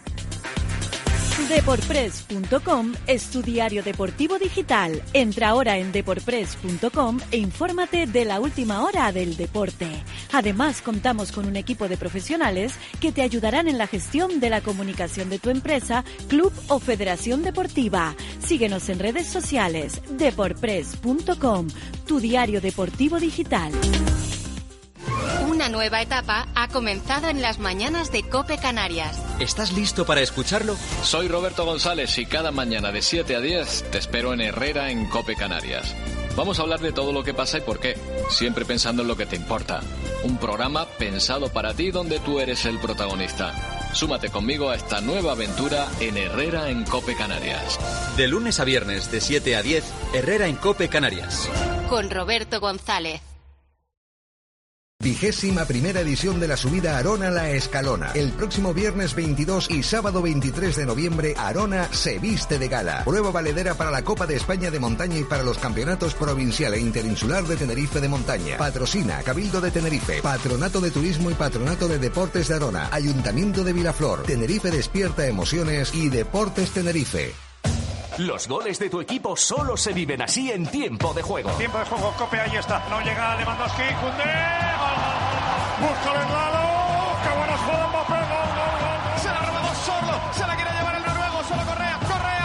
Deporpress.com es tu diario deportivo digital. Entra ahora en deporpress.com e infórmate de la última hora del deporte. Además, contamos con un equipo de profesionales que te ayudarán en la gestión de la comunicación de tu empresa, club o federación deportiva. Síguenos en redes sociales. Deporpress.com, tu diario deportivo digital. Una nueva etapa ha comenzado en las mañanas de COPE Canarias. ¿Estás listo para escucharlo? Soy Roberto González y cada mañana de 7 a 10 te espero en Herrera en COPE Canarias. Vamos a hablar de todo lo que pasa y por qué, siempre pensando en lo que te importa. Un programa pensado para ti donde tú eres el protagonista. Súmate conmigo a esta nueva aventura en Herrera en COPE Canarias. De lunes a viernes de 7 a 10, Herrera en COPE Canarias. Con Roberto González. 21ª edición de la subida Arona La Escalona. El próximo viernes 22 y sábado 23 de noviembre, Arona se viste de gala. Prueba valedera para la Copa de España de Montaña y para los campeonatos provincial e interinsular de Tenerife de Montaña. Patrocina Cabildo de Tenerife, Patronato de Turismo y Patronato de Deportes de Arona, Ayuntamiento de Vilaflor, Tenerife Despierta Emociones y Deportes Tenerife. Los goles de tu equipo solo se viven así en tiempo de juego. Tiempo de juego, Cope, ahí está. No llega Lewandowski, Koundé. Busca el lado. Qué buenas jugadas, Mbappé. Gol. Se la ha robado solo. Se la quiere llevar el noruego. Solo Correa.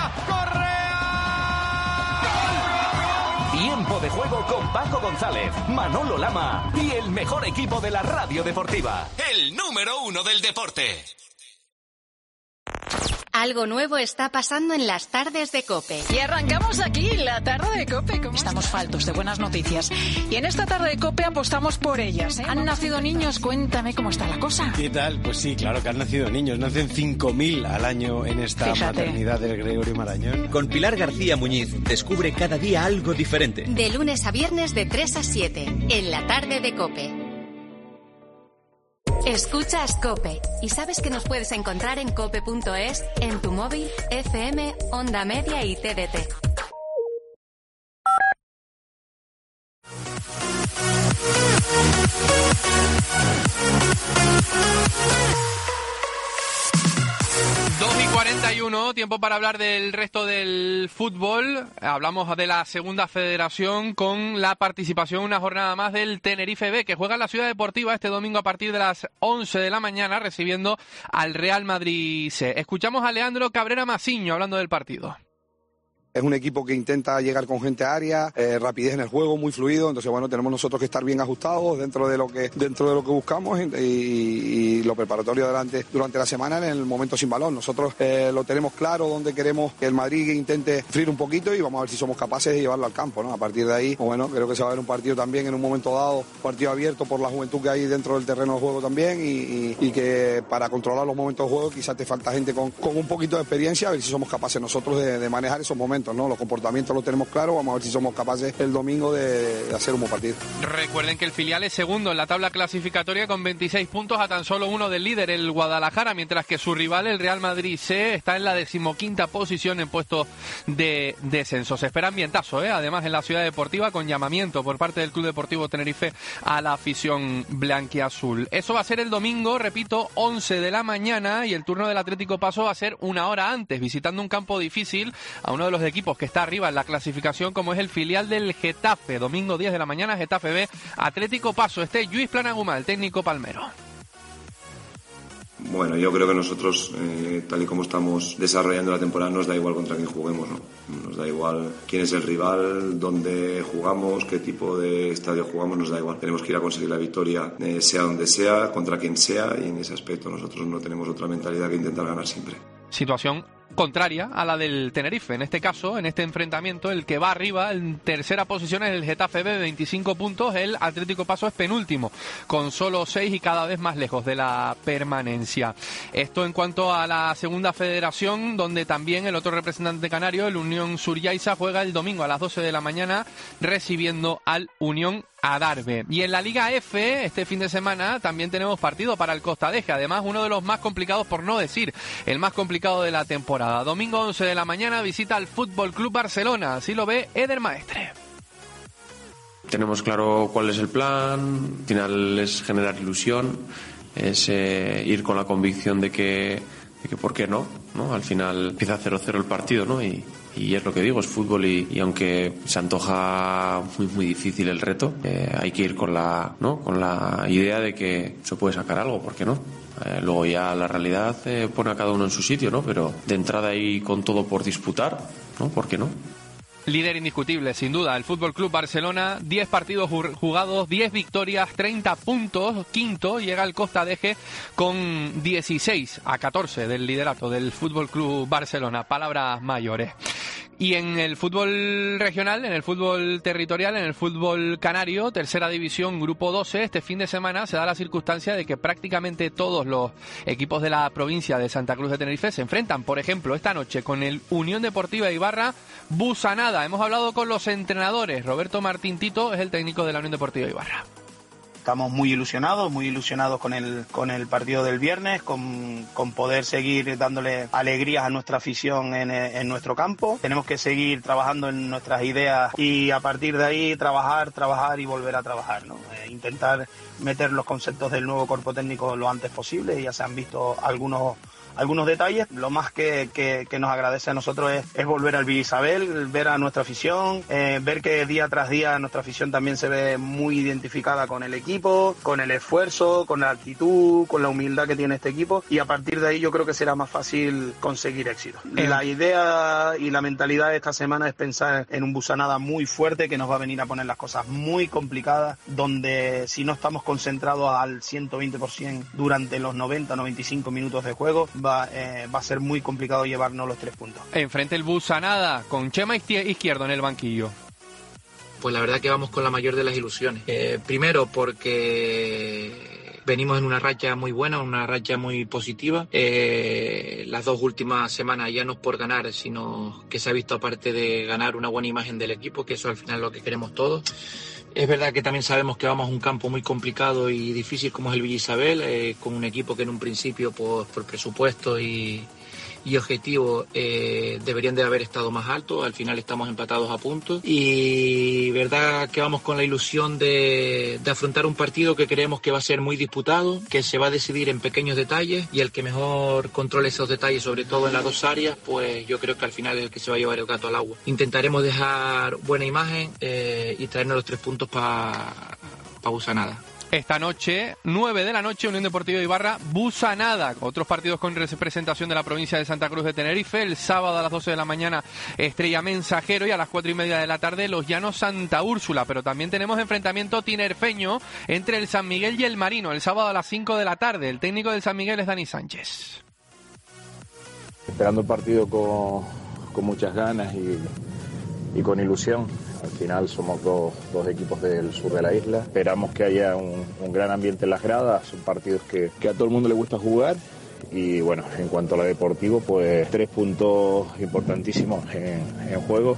Tiempo de juego con Paco González, Manolo Lama y el mejor equipo de la radio deportiva. El número 1 del deporte. Algo nuevo está pasando en las tardes de COPE. Y arrancamos aquí, la tarde de COPE. Estamos faltos de buenas noticias. Y en esta tarde de COPE apostamos por ellas. ¿Han nacido niños? Cuéntame cómo está la cosa. ¿Qué tal? Pues sí, claro que han nacido niños. Nacen 5.000 al año en esta maternidad del Gregorio Marañón. Con Pilar García Muñiz, descubre cada día algo diferente. De lunes a viernes de 3 a 7, en la tarde de COPE. Escuchas COPE y sabes que nos puedes encontrar en cope.es, en tu móvil, FM, Onda Media y TDT. Dos y 41, tiempo para hablar del resto del fútbol. Hablamos de la segunda federación con la participación una jornada más del Tenerife B, que juega en la Ciudad Deportiva este domingo a partir de las 11 de la mañana recibiendo al Real Madrid C. Escuchamos a Leandro Cabrera Masiño hablando del partido. Es un equipo que intenta llegar con gente a área, rapidez en el juego, muy fluido, entonces bueno, tenemos nosotros que estar bien ajustados dentro de lo que buscamos y lo preparatorio durante la semana en el momento sin balón. Nosotros lo tenemos claro donde queremos que el Madrid intente sufrir un poquito y vamos a ver si somos capaces de llevarlo al campo, ¿no? A partir de ahí, bueno, creo que se va a ver un partido también en un momento dado, partido abierto por la juventud que hay dentro del terreno de juego también y que para controlar los momentos de juego quizás te falta gente con un poquito de experiencia, a ver si somos capaces nosotros de manejar esos momentos, ¿no? Los comportamientos los tenemos claros, vamos a ver si somos capaces el domingo de hacer un buen partido. Recuerden que el filial es segundo en la tabla clasificatoria con 26 puntos a tan solo uno del líder, el Guadalajara, mientras que su rival, el Real Madrid C, está en la 15ª posición en puesto de descenso. Se espera ambientazo, además en la Ciudad Deportiva, con llamamiento por parte del Club Deportivo Tenerife a la afición blanquiazul. Eso va a ser el domingo, repito, 11 de la mañana, y el turno del Atlético Paso va a ser una hora antes, visitando un campo difícil a uno de los equipos que está arriba en la clasificación, como es el filial del Getafe. Domingo 10 de la mañana, Getafe B, Atlético Paso. Luis Planaguma, el técnico palmero. Bueno, yo creo que nosotros, tal y como estamos desarrollando la temporada, nos da igual contra quién juguemos, ¿no? Nos da igual quién es el rival, dónde jugamos, qué tipo de estadio jugamos, nos da igual. Tenemos que ir a conseguir la victoria, sea donde sea, contra quien sea, y en ese aspecto nosotros no tenemos otra mentalidad que intentar ganar siempre. Situación contraria a la del Tenerife. En este caso, en este enfrentamiento, el que va arriba en tercera posición es el Getafe B, 25 puntos. El Atlético Paso es penúltimo, con solo 6 y cada vez más lejos de la permanencia. Esto en cuanto a la segunda federación, donde también el otro representante canario, el Unión Suriaiza, juega el domingo a las 12 de la mañana recibiendo al Unión Adarve. Y en la Liga F, este fin de semana, también tenemos partido para el Costa Deje. Además, uno de los más complicados, por no decir el más complicado de la temporada. Domingo 11 de la mañana visita al Fútbol Club Barcelona. Así lo ve Eder Maestre. Tenemos claro cuál es el plan. Al final es generar ilusión, es ir con la convicción de que ¿por qué no? Al final empieza 0-0 el partido, ¿no? Y es lo que digo, es fútbol y aunque se antoja muy difícil el reto, hay que ir con la idea de que se puede sacar algo, ¿por qué no? Luego ya la realidad pone a cada uno en su sitio, ¿no? Pero de entrada ahí con todo por disputar, ¿no? ¿Por qué no? Líder indiscutible, sin duda, el Fútbol Club Barcelona, 10 partidos jugados, 10 victorias, 30 puntos, quinto, llega el Costa Deje con 16 a 14 del liderato del Fútbol Club Barcelona, palabras mayores. Y en el fútbol regional, en el fútbol territorial, en el fútbol canario, tercera división, grupo 12, este fin de semana se da la circunstancia de que prácticamente todos los equipos de la provincia de Santa Cruz de Tenerife se enfrentan, por ejemplo, esta noche con el Unión Deportiva Ibarra Busanada. Hemos hablado con los entrenadores. Roberto Martín Tito es el técnico de la Unión Deportiva Ibarra. estamos muy ilusionados con el partido del viernes, con poder seguir dándole alegrías a nuestra afición en nuestro campo. Tenemos que seguir trabajando en nuestras ideas y a partir de ahí trabajar y volver a trabajar, ¿no? Intentar meter los conceptos del nuevo cuerpo técnico lo antes posible. Ya se han visto algunos detalles. Lo más que nos agradece a nosotros es volver al Villa Isabel, ver a nuestra afición, ver que día tras día nuestra afición también se ve muy identificada con el equipo, con el esfuerzo, con la actitud, con la humildad que tiene este equipo, y a partir de ahí yo creo que será más fácil conseguir éxito. La idea y la mentalidad de esta semana es pensar en un Busanada muy fuerte que nos va a venir a poner las cosas muy complicadas, donde si no estamos concentrados al 120% durante los 90-95 minutos de juego, va a ser muy complicado llevarnos los 3 puntos. Enfrente el Busanada con Chema Izquierdo en el banquillo. Pues la verdad que vamos con la mayor de las ilusiones. Primero porque venimos en una racha muy buena, una racha muy positiva. Las 2 últimas semanas ya no es por ganar, sino que se ha visto, aparte de ganar, una buena imagen del equipo, que eso al final es lo que queremos todos. Es verdad que también sabemos que vamos a un campo muy complicado y difícil como es el Villa Isabel, con un equipo que en un principio por presupuesto y objetivo deberían de haber estado más altos. Al final estamos empatados a puntos y verdad que vamos con la ilusión de afrontar un partido que creemos que va a ser muy disputado, que se va a decidir en pequeños detalles, y el que mejor controle esos detalles, sobre todo en las 2 áreas, pues yo creo que al final es el que se va a llevar el gato al agua. Intentaremos dejar buena imagen y traernos los 3 puntos para Busanada. Esta noche, 9 de la noche, Unión Deportiva Ibarra, Busanada. Otros partidos con representación de la provincia de Santa Cruz de Tenerife. El sábado a las 12 de la mañana, Estrella Mensajero, y a las 4:30 de la tarde, Los Llanos Santa Úrsula. Pero también tenemos enfrentamiento tinerfeño entre el San Miguel y el Marino, el sábado a las 5 de la tarde. El técnico del San Miguel es Dani Sánchez. Esperando el partido con muchas ganas y con ilusión. Al final somos dos equipos del sur de la isla. Esperamos que haya un gran ambiente en las gradas. Son partidos que a todo el mundo le gusta jugar. Y bueno, en cuanto a lo deportivo, pues 3 puntos importantísimos en juego.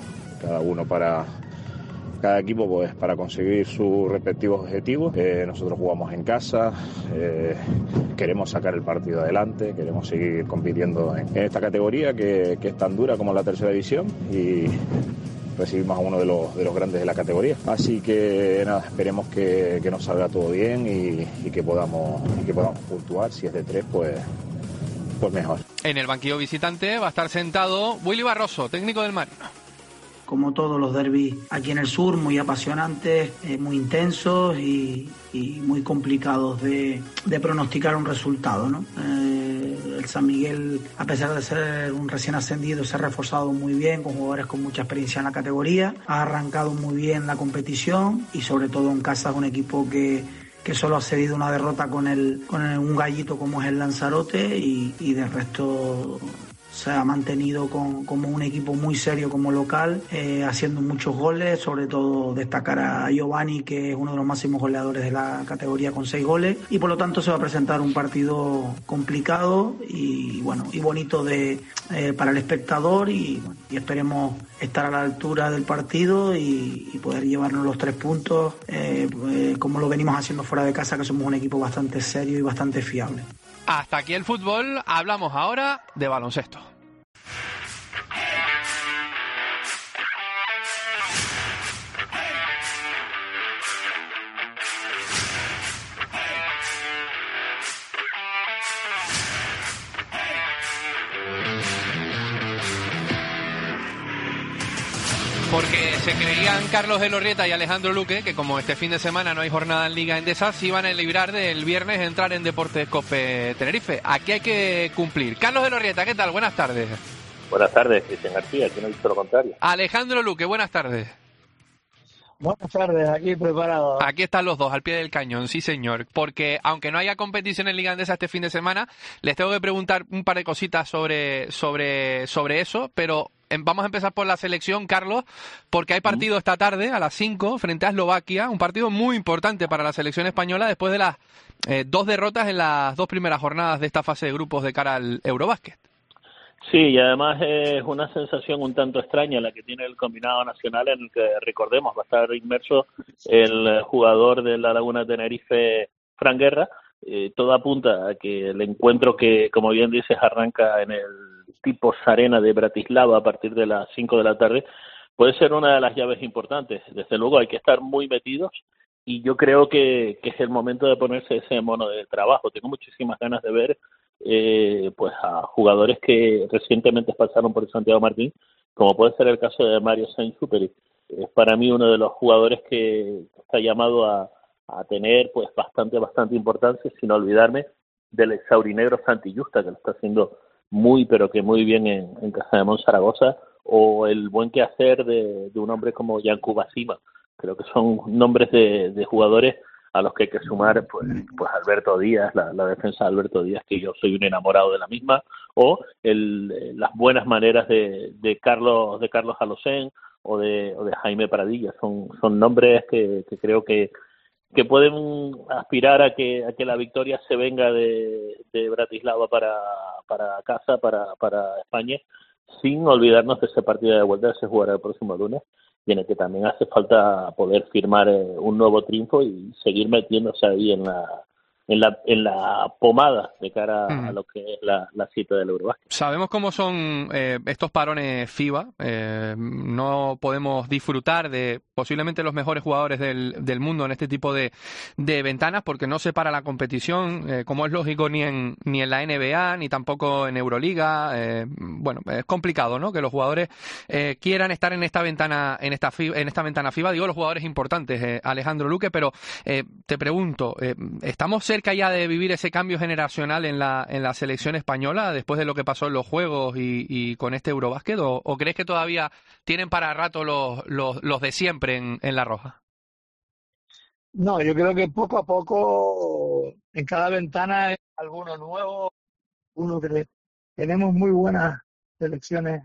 Cada equipo pues para conseguir sus respectivos objetivos. Nosotros jugamos en casa, queremos sacar el partido adelante, queremos seguir compitiendo en esta categoría que es tan dura como la tercera división, y recibimos a uno de los grandes de la categoría. Así que nada, esperemos que nos salga todo bien y que podamos puntuar. Si es de 3, pues mejor. En el banquillo visitante va a estar sentado Willy Barroso, técnico del Marino. Como todos los derbis aquí en el sur, muy apasionantes, muy intensos y muy complicados de pronosticar un resultado, ¿no? El San Miguel, a pesar de ser un recién ascendido, se ha reforzado muy bien, con jugadores con mucha experiencia en la categoría, ha arrancado muy bien la competición y sobre todo en casa es un equipo que solo ha cedido una derrota con un gallito como es el Lanzarote, y de resto se ha mantenido como un equipo muy serio como local, haciendo muchos goles, sobre todo destacar a Giovanni, que es uno de los máximos goleadores de la categoría con 6 goles, y por lo tanto se va a presentar un partido complicado y bonito para el espectador, y esperemos estar a la altura del partido y poder llevarnos los 3 puntos, como lo venimos haciendo fuera de casa, que somos un equipo bastante serio y bastante fiable. Hasta aquí el fútbol, hablamos ahora de baloncesto. Porque se creían Carlos Elorrieta y Alejandro Luque que, como este fin de semana no hay jornada en Liga Endesa, se iban a librar del viernes entrar en Deportes Cope Tenerife. Aquí hay que cumplir. Carlos Elorrieta, ¿qué tal? Buenas tardes. Buenas tardes, Cristian García, aquí no he visto lo contrario. Alejandro Luque, buenas tardes. Buenas tardes, aquí preparado. Aquí están los dos, al pie del cañón, sí señor. Porque aunque no haya competición en Liga Endesa este fin de semana, les tengo que preguntar un par de cositas sobre eso, pero vamos a empezar por la selección, Carlos, porque hay partido esta tarde a las 5 frente a Eslovaquia, un partido muy importante para la selección española después de las 2 derrotas en las 2 primeras jornadas de esta fase de grupos de cara al Eurobásquet. Sí, y además es una sensación un tanto extraña la que tiene el combinado nacional, en el que, recordemos, va a estar inmerso el jugador de la Laguna Tenerife, Fran Guerra. Todo apunta a que el encuentro, que, como bien dices, arranca en el Tipos Arena de Bratislava a partir de las 5 de la tarde, puede ser una de las llaves importantes. Desde luego hay que estar muy metidos, y yo creo que es el momento de ponerse ese mono de trabajo. Tengo muchísimas ganas de ver pues a jugadores que recientemente pasaron por Santiago Martín, como puede ser el caso de Mario Sainz-Superi. Es para mí uno de los jugadores que está llamado a tener pues bastante importancia, sin olvidarme del exaurinegro Santi Justa, que lo está haciendo muy, pero que muy bien en Casademont Zaragoza, o el buen quehacer de un hombre como Yankuba Sima. Creo que son nombres de jugadores a los que hay que sumar pues Alberto Díaz, la defensa de Alberto Díaz, que yo soy un enamorado de la misma, o las buenas maneras de Carlos Alocén o de Jaime Pradilla. Son nombres que creo que pueden aspirar a que la victoria se venga de Bratislava para casa, para España, sin olvidarnos de ese partido de vuelta que se jugará el próximo lunes, y en el que también hace falta poder firmar un nuevo triunfo y seguir metiéndose ahí en la pomada de cara a lo que es la cita del Eurobásquet. Sabemos cómo son estos parones FIBA. No podemos disfrutar de posiblemente los mejores jugadores del mundo en este tipo de ventanas, porque no se para la competición, como es lógico, ni en la NBA, ni tampoco en Euroliga. Bueno, es complicado, ¿no?, que los jugadores quieran estar en esta ventana ventana FIBA. Digo, los jugadores importantes, Alejandro Luque, pero te pregunto, ¿estamos cerca ya de vivir ese cambio generacional en la selección española después de lo que pasó en los Juegos y con este Eurobásquet, o crees que todavía tienen para rato los de siempre en la roja? No, yo creo que poco a poco en cada ventana hay alguno nuevo, uno que tenemos muy buenas selecciones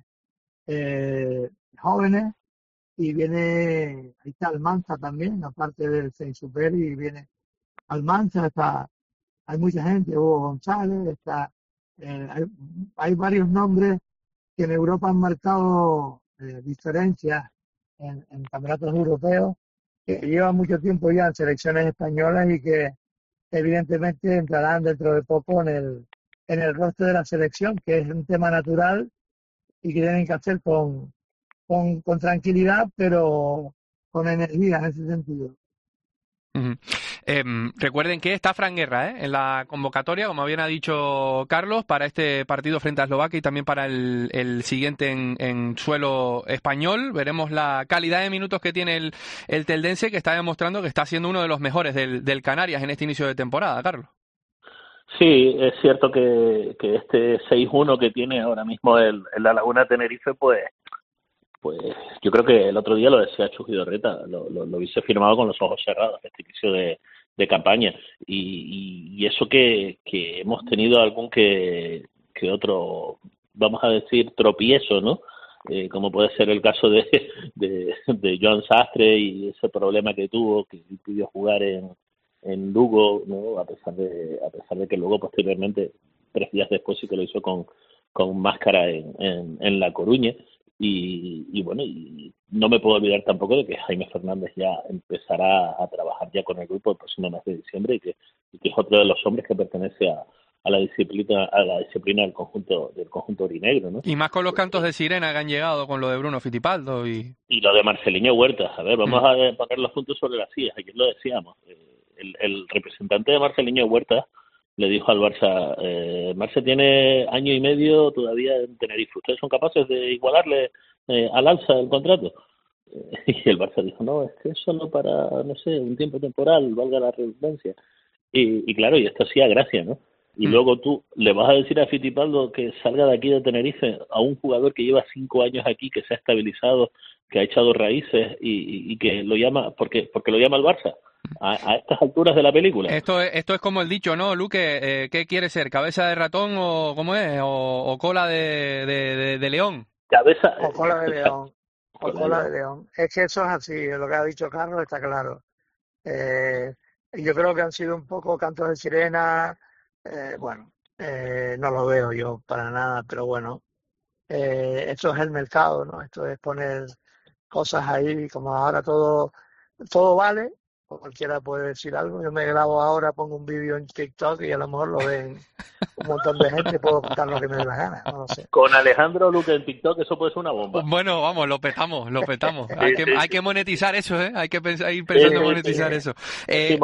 jóvenes, y ahí está Almanza también, aparte del Sainz-Superi, y viene Almanza, hay mucha gente, Hugo González, hay varios nombres que en Europa han marcado diferencias en campeonatos europeos, que llevan mucho tiempo ya en selecciones españolas y que evidentemente entrarán dentro de poco en el roster de la selección, que es un tema natural y que tienen que hacer con tranquilidad, pero con energía en ese sentido. Uh-huh. Recuerden que está Fran Guerra en la convocatoria, como bien ha dicho Carlos, para este partido frente a Eslovaquia y también para el siguiente en suelo español. Veremos la calidad de minutos que tiene el teldense, que está demostrando que está siendo uno de los mejores del Canarias en este inicio de temporada, Carlos. Sí, es cierto que este 6-1 que tiene ahora mismo el La Laguna Tenerife, pues yo creo que el otro día lo decía Chucky Dorreta, lo hubiese firmado con los ojos cerrados este inicio de campaña, y eso que hemos tenido algún que otro, vamos a decir, tropiezo, ¿no? Como puede ser el caso de Joan Sastre y ese problema que tuvo, que impidió jugar en Lugo, ¿no? A pesar de que luego posteriormente, 3 días después, sí que lo hizo con máscara en La Coruña. Y bueno, y no me puedo olvidar tampoco de que Jaime Fernández ya empezará a trabajar ya con el grupo el próximo mes de diciembre, y que es otro de los hombres que pertenece a la disciplina del conjunto orinegro, ¿no? Y más con los cantos de sirena que han llegado con lo de Bruno Fittipaldo y lo de Marceliño Huertas. A ver, vamos a poner los puntos sobre las sillas. Ayer lo decíamos, el representante de Marceliño Huertas le dijo al Barça, Marce tiene año y medio todavía en Tenerife, ¿ustedes son capaces de igualarle al alza el contrato? Y el Barça dijo, no, es que es solo para, no sé, un tiempo temporal, valga la redundancia. Y claro, y esto hacía gracia, ¿no? Y luego tú le vas a decir a Fittipaldo que salga de aquí de Tenerife, a un jugador que lleva 5 años aquí, que se ha estabilizado, que ha echado raíces y que lo llama, porque lo llama el Barça. A estas alturas de la película. Esto es como el dicho, ¿no, Luque? ¿Qué quiere ser? ¿Cabeza de ratón o cómo es? ¿O cola de león? O cola de león. O cola de león. Es que eso es así, lo que ha dicho Carlos está claro. Yo creo que han sido un poco cantos de sirena. No lo veo yo para nada, pero bueno, esto es el mercado, ¿no? Esto es poner cosas ahí, como ahora todo vale, o cualquiera puede decir algo. Yo me grabo ahora, pongo un vídeo en TikTok y a lo mejor lo ven un montón de gente y puedo contar lo que me dé la gana, no lo sé. Con Alejandro Luque en TikTok eso puede ser una bomba. Bueno, vamos, lo petamos. Hay que monetizar eso, ¿eh? Hay que ir pensando en monetizar eso. Sí,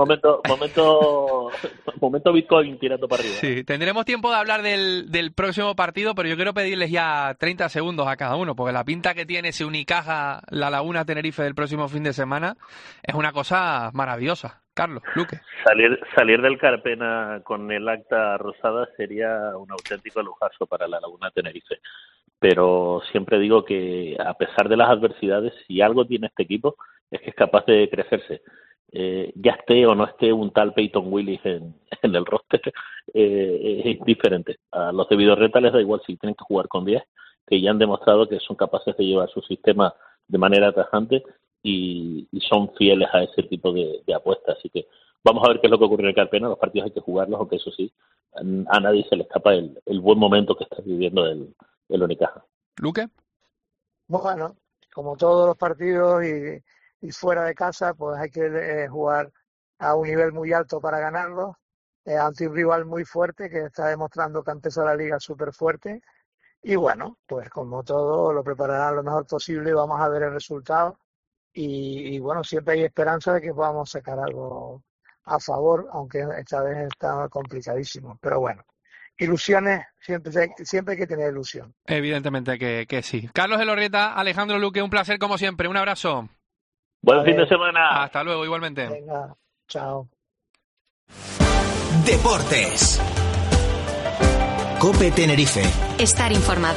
momento Bitcoin tirando para arriba. Sí, tendremos tiempo de hablar del próximo partido, pero yo quiero pedirles ya 30 segundos a cada uno, porque la pinta que tiene ese Unicaja La Laguna Tenerife del próximo fin de semana es una cosa maravillosa. Carlos, Luque. Salir del Carpena con el acta rosada sería un auténtico lujazo para La Laguna Tenerife. Pero siempre digo que a pesar de las adversidades, si algo tiene este equipo es que es capaz de crecerse. Ya esté o no esté un tal Peyton Willis en el roster, es diferente. A los de Vidorreta les da igual si tienen que jugar con 10, que ya han demostrado que son capaces de llevar su sistema de manera tajante y son fieles a ese tipo de apuestas. Así que vamos a ver qué es lo que ocurre en el Carpena. Los partidos hay que jugarlos, aunque eso sí, a nadie se le escapa el buen momento que está viviendo el Unicaja. ¿Luque? Bueno, como todos los partidos y fuera de casa, pues hay que jugar a un nivel muy alto para ganarlo, ante un rival muy fuerte que está demostrando que ha empezado la liga súper fuerte. Y bueno, pues como todo, lo prepararán lo mejor posible y vamos a ver el resultado. Y bueno, siempre hay esperanza de que podamos sacar algo a favor, aunque esta vez está complicadísimo. Pero bueno, ilusiones, siempre hay que tener ilusión. Evidentemente que sí. Carlos Elorrieta, Alejandro Luque, un placer como siempre. Un abrazo. Buen fin de semana. Hasta luego, igualmente. Venga, chao. Deportes. COPE Tenerife. Estar informado.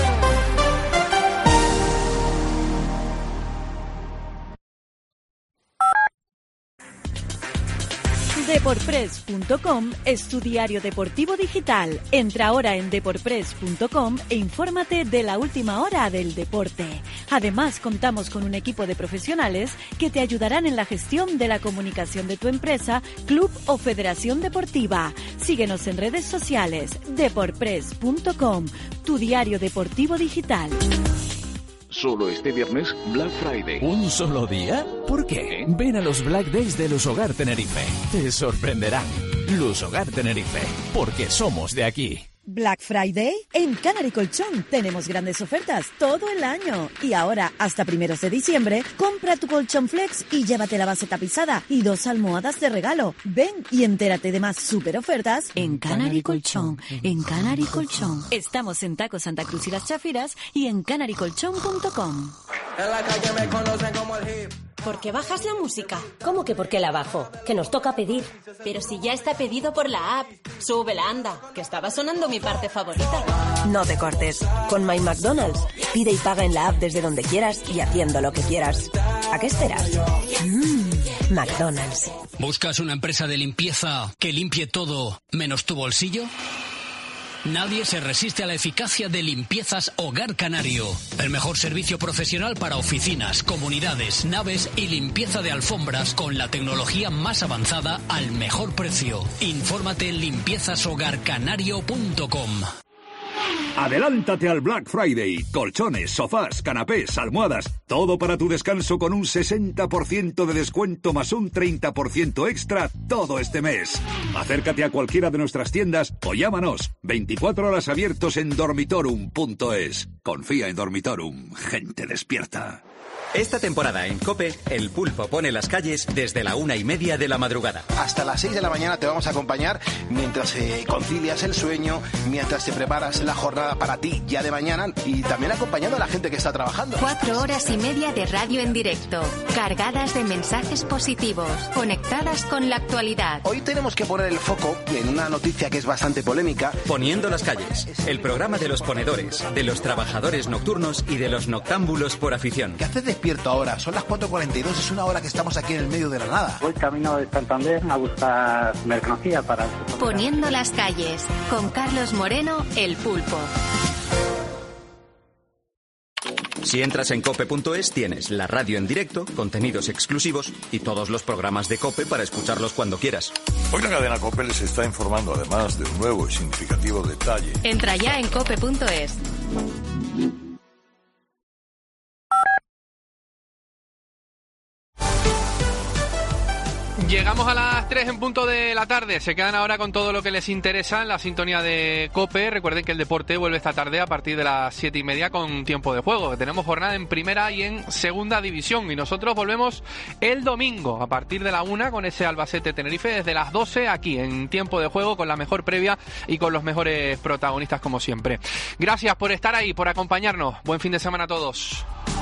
Deporpress.com es tu diario deportivo digital. Entra ahora en deporpress.com e infórmate de la última hora del deporte. Además, contamos con un equipo de profesionales que te ayudarán en la gestión de la comunicación de tu empresa, club o federación deportiva. Síguenos en redes sociales. Deporpress.com, tu diario deportivo digital. Solo este viernes, Black Friday. ¿Un solo día? ¿Por qué? Ven a los Black Days de Lusogar Tenerife. Te sorprenderán. Lusogar Tenerife, porque somos de aquí. Black Friday en Canary Colchón tenemos grandes ofertas todo el año y ahora hasta 1 de diciembre compra tu colchón flex y llévate la base tapizada y 2 almohadas de regalo. Ven y entérate de más super ofertas en Canary Colchón. En Canary Colchón estamos en Taco Santa Cruz y Las Chafiras y en canarycolchón.com. En la calle me conocen como el hip. ¿Por qué bajas la música? ¿Cómo que por qué la bajo? Que nos toca pedir. Pero si ya está pedido por la app. Súbela, anda, que estaba sonando mi parte favorita. No te cortes. Con My McDonald's. Pide y paga en la app desde donde quieras y haciendo lo que quieras. ¿A qué esperas? McDonald's. ¿Buscas una empresa de limpieza que limpie todo menos tu bolsillo? Nadie se resiste a la eficacia de Limpiezas Hogar Canario. El mejor servicio profesional para oficinas, comunidades, naves y limpieza de alfombras con la tecnología más avanzada al mejor precio. Infórmate en limpiezashogarcanario.com. Adelántate al Black Friday. Colchones, sofás, canapés, almohadas, todo para tu descanso con un 60% de descuento más un 30% extra todo este mes. Acércate a cualquiera de nuestras tiendas o llámanos. 24 horas abiertos en dormitorum.es. Confía en Dormitorum, gente despierta. Esta temporada en COPE, el Pulpo pone las calles desde la 1:30 de la madrugada. Hasta las 6 de la mañana te vamos a acompañar mientras concilias el sueño, mientras te preparas la jornada para ti ya de mañana y también acompañando a la gente que está trabajando. 4 horas y media de radio en directo, cargadas de mensajes positivos, conectadas con la actualidad. Hoy tenemos que poner el foco en una noticia que es bastante polémica. Poniendo las calles, el programa de los ponedores, de los trabajadores nocturnos y de los noctámbulos por afición. ¿Qué haces despierto ahora? Son las 4:42, es una hora que estamos aquí en el medio de la nada. Voy camino de Santander a buscar mercancía para... Poniendo las calles, con Carlos Moreno, el Pulpo. Si entras en cope.es tienes la radio en directo, contenidos exclusivos y todos los programas de COPE para escucharlos cuando quieras. Hoy la cadena COPE les está informando además de un nuevo y significativo detalle. Entra ya en cope.es. Llegamos a las 3 en punto de la tarde. Se quedan ahora con todo lo que les interesa en la sintonía de COPE. Recuerden que el deporte vuelve esta tarde a partir de las 7:30 con tiempo de juego. Tenemos jornada en primera y en segunda división. Y nosotros volvemos el domingo a partir de la 1 con ese Albacete-Tenerife desde las 12 aquí en tiempo de juego con la mejor previa y con los mejores protagonistas como siempre. Gracias por estar ahí, por acompañarnos. Buen fin de semana a todos.